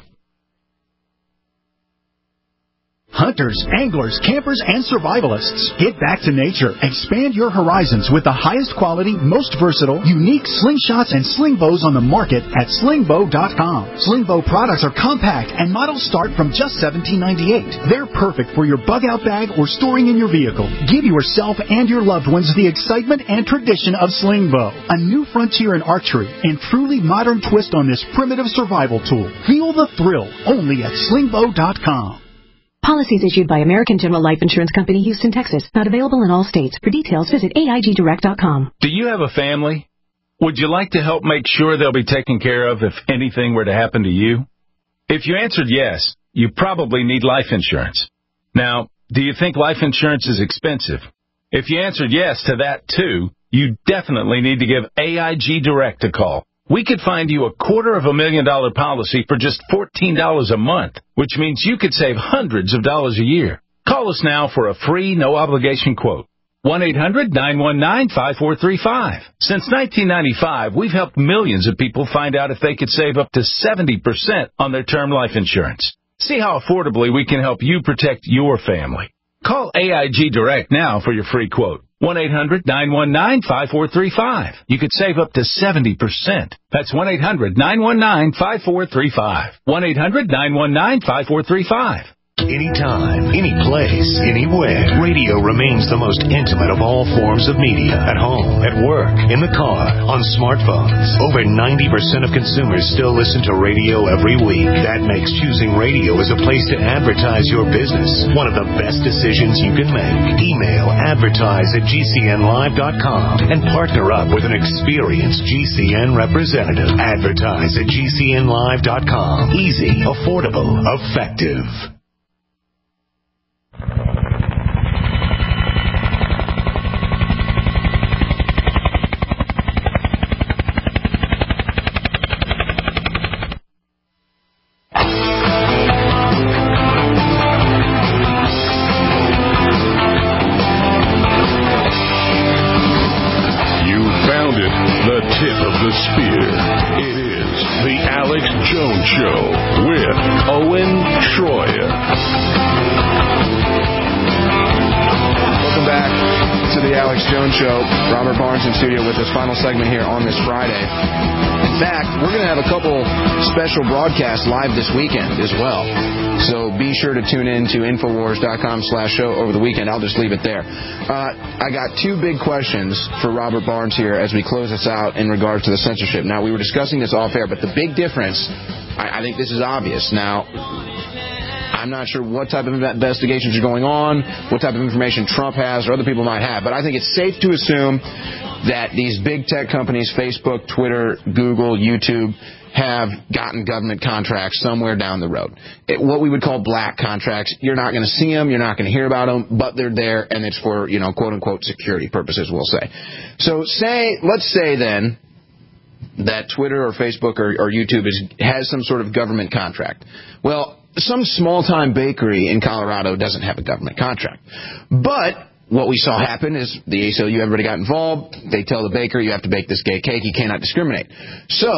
Hunters, anglers, campers, and survivalists. Get back to nature. Expand your horizons with the highest quality, most versatile, unique slingshots and sling bows on the market at sling bow dot com. Sling bow products are compact and models start from just seventeen ninety-eight. They're perfect for your bug out bag or storing in your vehicle. Give yourself and your loved ones the excitement and tradition of sling bow. A new frontier in archery and truly modern twist on this primitive survival tool. Feel the thrill only at sling bow dot com. Policies issued by American General Life Insurance Company, Houston, Texas. Not available in all states. For details, visit A I G direct dot com. Do you have a family? Would you like to help make sure they'll be taken care of if anything were to happen to you? If you answered yes, you probably need life insurance. Now, do you think life insurance is expensive? If you answered yes to that too, you definitely need to give A I G Direct a call. We could find you a quarter of a million dollar policy for just fourteen dollars a month, which means you could save hundreds of dollars a year. Call us now for a free, no-obligation quote. one eight hundred nine one nine five four three five. Since nineteen ninety-five, we've helped millions of people find out if they could save up to seventy percent on their term life insurance. See how affordably we can help you protect your family. Call A I G Direct now for your free quote. one eight hundred nine one nine five four three five. You could save up to seventy percent. That's one eight hundred nine one nine five four three five. one eight hundred nine one nine five four three five. Anytime, any place, anywhere. Radio remains the most intimate of all forms of media. At home, at work, in the car, on smartphones. Over ninety percent of consumers still listen to radio every week. That makes choosing radio as a place to advertise your business one of the best decisions you can make. Email advertise at G C N live dot com and partner up with an experienced G C N representative. Advertise at G C N live dot com. Easy, affordable, effective. Tip of the spear. It is the Alex Jones Show with Owen Schroyer. Welcome back to the Alex Jones Show. Robert Barnes in studio with this final segment here on this Friday. In fact, we're going to have a couple special broadcasts live this weekend as well. So be sure to tune in to Infowars dot com slash show over the weekend. I'll just leave it there. Uh, I got two big questions for Robert Barnes here as we close this out in regard to the censorship. Now, we were discussing this off air, but the big difference, I, I think this is obvious. Now, I'm not sure what type of investigations are going on, what type of information Trump has or other people might have, but I think it's safe to assume that these big tech companies, Facebook, Twitter, Google, YouTube, have gotten government contracts somewhere down the road. It, what we would call black contracts. You're not going to see them, you're not going to hear about them, but they're there, and it's for, you know, quote-unquote security purposes, we'll say. So say, let's say then that Twitter or Facebook or, or YouTube is, has some sort of government contract. Well, some small-time bakery in Colorado doesn't have a government contract. But what we saw happen is the A C L U, everybody got involved. They tell the baker, you have to bake this gay cake. You cannot discriminate. So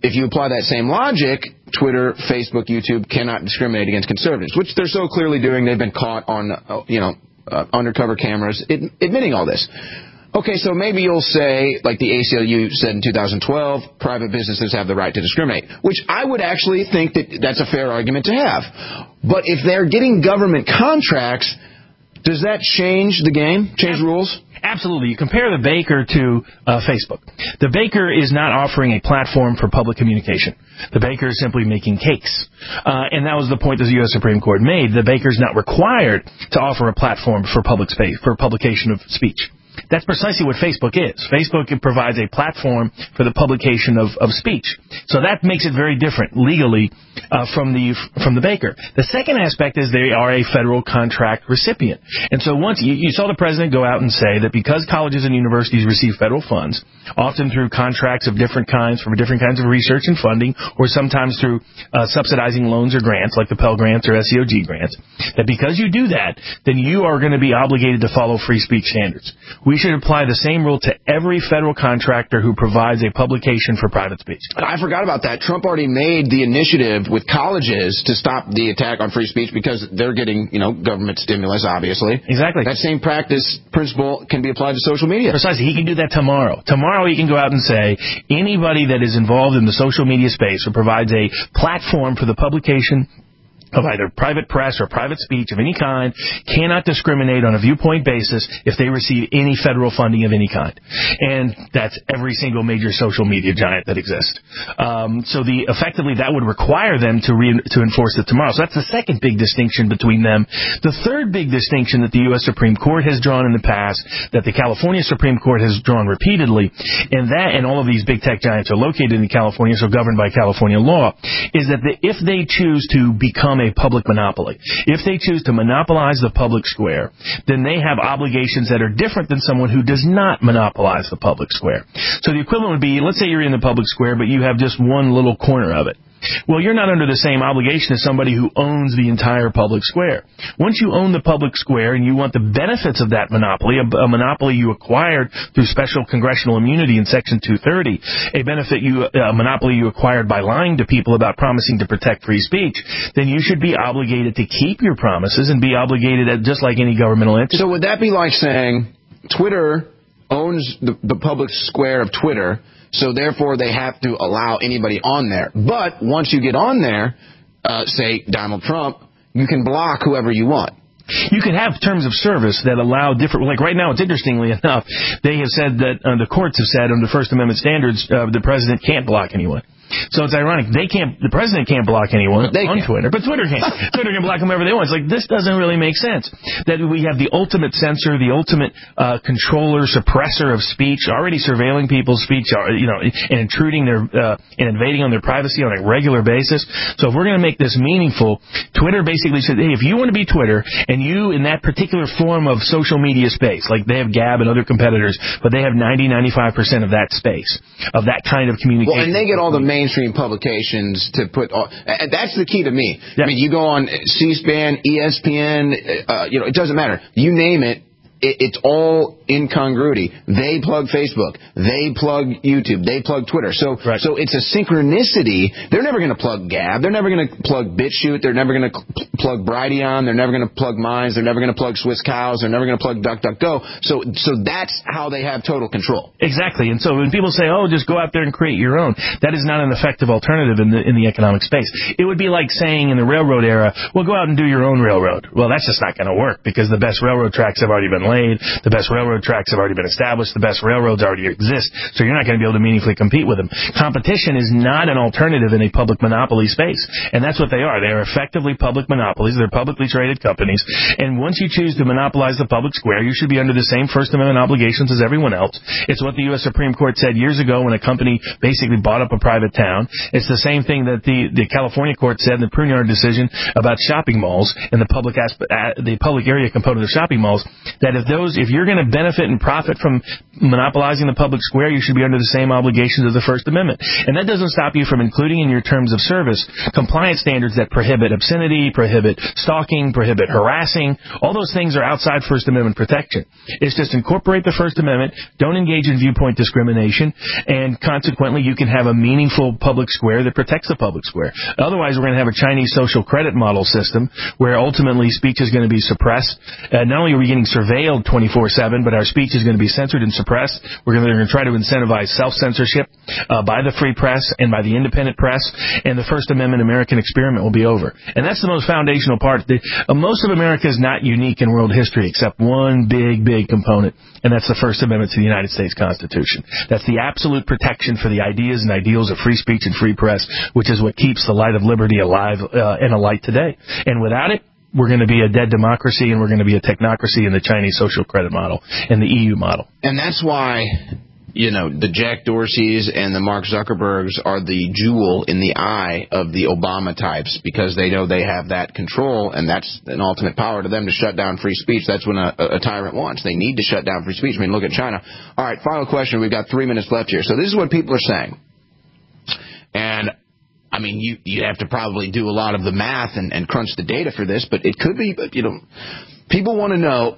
if you apply that same logic, Twitter, Facebook, YouTube cannot discriminate against conservatives, which they're so clearly doing. They've been caught on, uh, you know, uh, undercover cameras ad- admitting all this. Okay, so maybe you'll say, like the A C L U said in two thousand twelve, private businesses have the right to discriminate, which I would actually think that that's a fair argument to have. But if they're getting government contracts, does that change the game, change rules? Absolutely. You compare the Baker to uh, Facebook. The Baker is not offering a platform for public communication. The Baker is simply making cakes. Uh, and that was the point that the U S Supreme Court made. The Baker is not required to offer a platform for public space, for publication of speech. That's precisely what Facebook is. Facebook it provides a platform for the publication of, of speech. So that makes it very different legally uh, from the from the Baker. The second aspect is they are a federal contract recipient. And so once you, you saw the president go out and say that because colleges and universities receive federal funds, often through contracts of different kinds for different kinds of research and funding, or sometimes through uh, subsidizing loans or grants like the Pell Grants or S E O G grants, that because you do that, then you are going to be obligated to follow free speech standards. We should apply the same rule to every federal contractor who provides a publication for private speech. I forgot about that. Trump already made the initiative with colleges to stop the attack on free speech because they're getting, you know, government stimulus, obviously. Exactly. That same practice principle can be applied to social media. Precisely. He can do that tomorrow. Tomorrow he can go out and say anybody that is involved in the social media space or provides a platform for the publication of either private press or private speech of any kind cannot discriminate on a viewpoint basis if they receive any federal funding of any kind. And that's every single major social media giant that exists. Um, so the effectively that would require them to re- to enforce it tomorrow. So that's the second big distinction between them. The third big distinction that the U S Supreme Court has drawn in the past, that the California Supreme Court has drawn repeatedly, and that and all of these big tech giants are located in California, so governed by California law, is that the, if they choose to become a public monopoly. If they choose to monopolize the public square, then they have obligations that are different than someone who does not monopolize the public square. So the equivalent would be, let's say you're in the public square, but you have just one little corner of it. Well, you're not under the same obligation as somebody who owns the entire public square. Once you own the public square and you want the benefits of that monopoly, a, a monopoly you acquired through special congressional immunity in Section two thirty, a benefit you, a monopoly you acquired by lying to people about promising to protect free speech, then you should be obligated to keep your promises and be obligated at, just like any governmental entity. So would that be like saying Twitter owns the, the public square of Twitter, so therefore they have to allow anybody on there. But once you get on there, uh, say Donald Trump, you can block whoever you want. You can have terms of service that allow different, like right now, it's interestingly enough, they have said that, uh, the courts have said under First Amendment standards, uh, the president can't block anyone. So it's ironic. They can't, the president can't block anyone they on can. Twitter, but Twitter can't. Twitter can block whoever they want. It's like, this doesn't really make sense. That we have the ultimate censor, the ultimate uh, controller, suppressor of speech, already surveilling people's speech, you know, and intruding their, uh, and invading on their privacy on a regular basis. So if we're going to make this meaningful, Twitter basically said, hey, if you want to be Twitter, and you in that particular form of social media space, like they have Gab and other competitors, but they have ninety, ninety-five percent of that space, of that kind of communication. Well, and they get all the main mainstream publications to put all, and that's the key to me. Yeah. I mean, you go on C-SPAN, E S P N, uh, you know, it doesn't matter. You name it, it, it's all incongruity. They plug Facebook. They plug YouTube. They plug Twitter. So, right. so it's a synchronicity. They're never going to plug Gab. They're never going to plug BitChute. They're never going to cl- plug Brighteon. They're never going to plug Minds. They're never going to plug Swiss Cows. They're never going to plug DuckDuckGo. So, so that's how they have total control. Exactly. And so when people say, "Oh, just go out there and create your own," that is not an effective alternative in the in the economic space. It would be like saying in the railroad era, "Well, go out and do your own railroad." Well, that's just not going to work because the best railroad tracks have already been laid. The best railroad tracks have already been established. The best railroads already exist. So you're not going to be able to meaningfully compete with them. Competition is not an alternative in a public monopoly space. And that's what they are. They are effectively public monopolies. They're publicly traded companies. And once you choose to monopolize the public square, you should be under the same First Amendment obligations as everyone else. It's what the U S Supreme Court said years ago when a company basically bought up a private town. It's the same thing that the, the California court said in the Pruneyard decision about shopping malls and the public asp- uh, the public area component of shopping malls, that if if those, if you're going to benefit and profit from monopolizing the public square, you should be under the same obligations of the First Amendment. And that doesn't stop you from including in your terms of service compliance standards that prohibit obscenity, prohibit stalking, prohibit harassing. All those things are outside First Amendment protection. It's just incorporate the First Amendment, don't engage in viewpoint discrimination, and consequently you can have a meaningful public square that protects the public square. Otherwise, we're going to have a Chinese social credit model system where ultimately speech is going to be suppressed. Uh, not only are we getting surveilled twenty-four seven, but our speech is going to be censored and suppressed. We're going to try to incentivize self-censorship uh, by the free press and by the independent press, and the First Amendment American experiment will be over. And that's the most foundational part. The, uh, most of America is not unique in world history except one big, big component, and that's the First Amendment to the United States Constitution. That's the absolute protection for the ideas and ideals of free speech and free press, which is what keeps the light of liberty alive uh, and alight today. And without it, we're going to be a dead democracy, and we're going to be a technocracy in the Chinese social credit model and the E U model. And that's why, you know, the Jack Dorseys and the Mark Zuckerbergs are the jewel in the eye of the Obama types, because they know they have that control, and that's an ultimate power to them to shut down free speech. That's when a, a tyrant wants. They need to shut down free speech. I mean, look at China. All right, final question. We've got three minutes left here. So this is what people are saying. And I mean, you you have to probably do a lot of the math and, and crunch the data for this, but it could be, but you know, people want to know,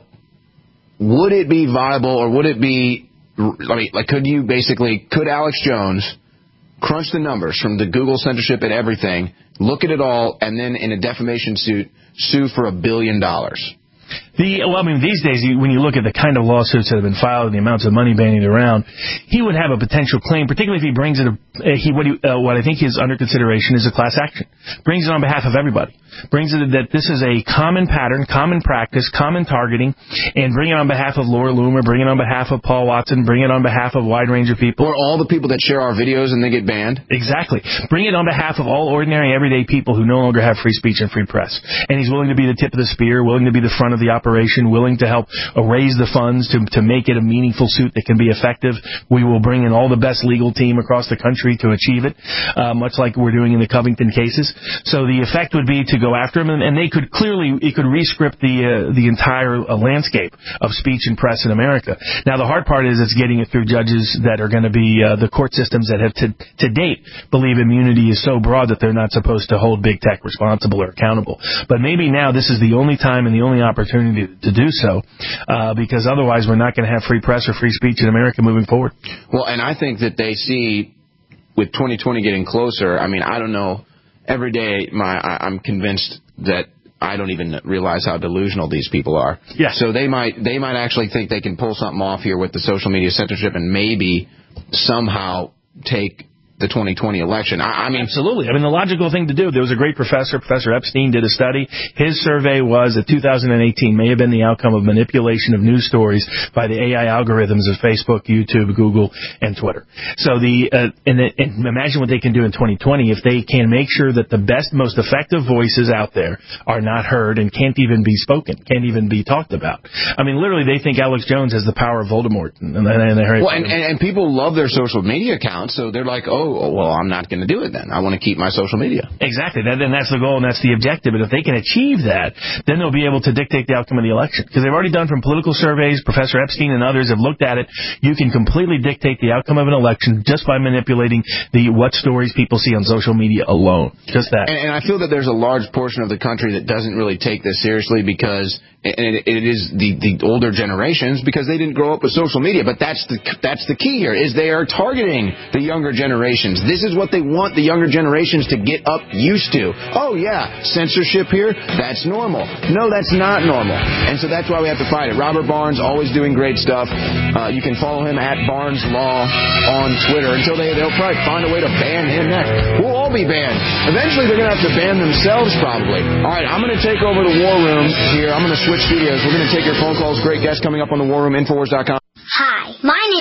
would it be viable, or would it be, I mean, like, could you basically, could Alex Jones crunch the numbers from the Google censorship and everything, look at it all, and then in a defamation suit, sue for a billion dollars? The, well, I mean, these days, when you look at the kind of lawsuits that have been filed and the amounts of money bandied around, he would have a potential claim, particularly if he brings it, a, he, what, he, uh, what I think is under consideration is a class action. Brings it on behalf of everybody. Brings it that this is a common pattern, common practice, common targeting, and bring it on behalf of Laura Loomer, bring it on behalf of Paul Watson, bring it on behalf of a wide range of people. Or all the people that share our videos and they get banned. Exactly. Bring it on behalf of all ordinary, everyday people who no longer have free speech and free press. And he's willing to be the tip of the spear, willing to be the front of the operation, willing to help raise the funds to to make it a meaningful suit that can be effective. We will bring in all the best legal team across the country to achieve it, uh, much like we're doing in the Covington cases. So the effect would be to go after him, and, and they could clearly, it could re-script the uh, the entire uh, landscape of speech and press in America. Now, the hard part is it's getting it through judges that are going to be uh, the court systems that have to, to date believe immunity is so broad that they're not supposed to hold big tech responsible or accountable. But maybe now this is the only time and the only opportunity to do so, uh, because otherwise we're not going to have free press or free speech in America moving forward. Well, and I think that they see, with twenty twenty getting closer, I mean, I don't know, every day my I, I'm convinced that I don't even realize how delusional these people are. Yeah. So they might they might actually think they can pull something off here with the social media censorship and maybe somehow take the twenty twenty election. I, I mean, absolutely. I mean, the logical thing to do. There was a great professor, Professor Epstein, did a study. His survey was that two thousand eighteen may have been the outcome of manipulation of news stories by the A I algorithms of Facebook, YouTube, Google, and Twitter. So the uh, and, the, and imagine what they can do in twenty twenty if they can make sure that the best, most effective voices out there are not heard and can't even be spoken, can't even be talked about. I mean, literally, they think Alex Jones has the power of Voldemort. And, and, and Harry well, and, and, and people love their social media accounts, so they're like, oh, well, I'm not going to do it then. I want to keep my social media. Exactly. That, and that's the goal and that's the objective. And if they can achieve that, then they'll be able to dictate the outcome of the election. Because they've already done from political surveys, Professor Epstein and others have looked at it. You can completely dictate the outcome of an election just by manipulating the what stories people see on social media alone. Just that. And, and I feel that there's a large portion of the country that doesn't really take this seriously because and it, it is the, the older generations because they didn't grow up with social media. But that's the that's the key here is they are targeting the younger generations. This is what they want the younger generations to get up used to. Oh, yeah, censorship here, that's normal. No, that's not normal. And so that's why we have to fight it. Robert Barnes, always doing great stuff. Uh, you can follow him at Barnes Law on Twitter until they, they'll probably find a way to ban him next. We'll all be banned. Eventually, they're going to have to ban themselves, probably. All right, I'm going to take over the War Room here. I'm going to switch studios. We're going to take your phone calls. Great guests coming up on the War Room, Infowars dot com. Hi, my name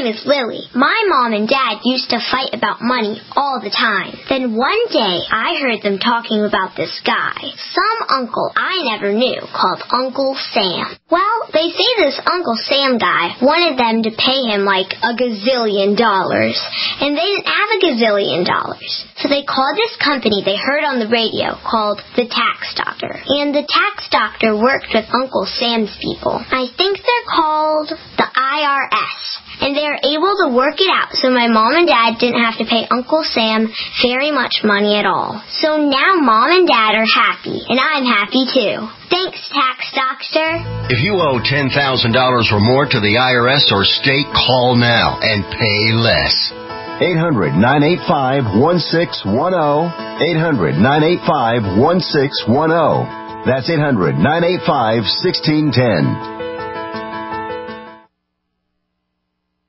name is Lily. My mom and dad used to fight about money all the time. Then one day, I heard them talking about this guy, some uncle I never knew, called Uncle Sam. Well, they say this Uncle Sam guy wanted them to pay him like a gazillion dollars, and they didn't have a gazillion dollars. So they called this company they heard on the radio called the Tax Doctor. And the Tax Doctor worked with Uncle Sam's people. I think they're called the I R S. And they are able to work it out so my mom and dad didn't have to pay Uncle Sam very much money at all. So now mom and dad are happy, and I'm happy too. Thanks, Tax Doctor. If you owe ten thousand dollars or more to the I R S or state, call now and pay less. eight hundred, nine eight five, one six one zero. eight hundred, nine eight five, one six one zero. That's eight hundred, nine eight five, one six one zero.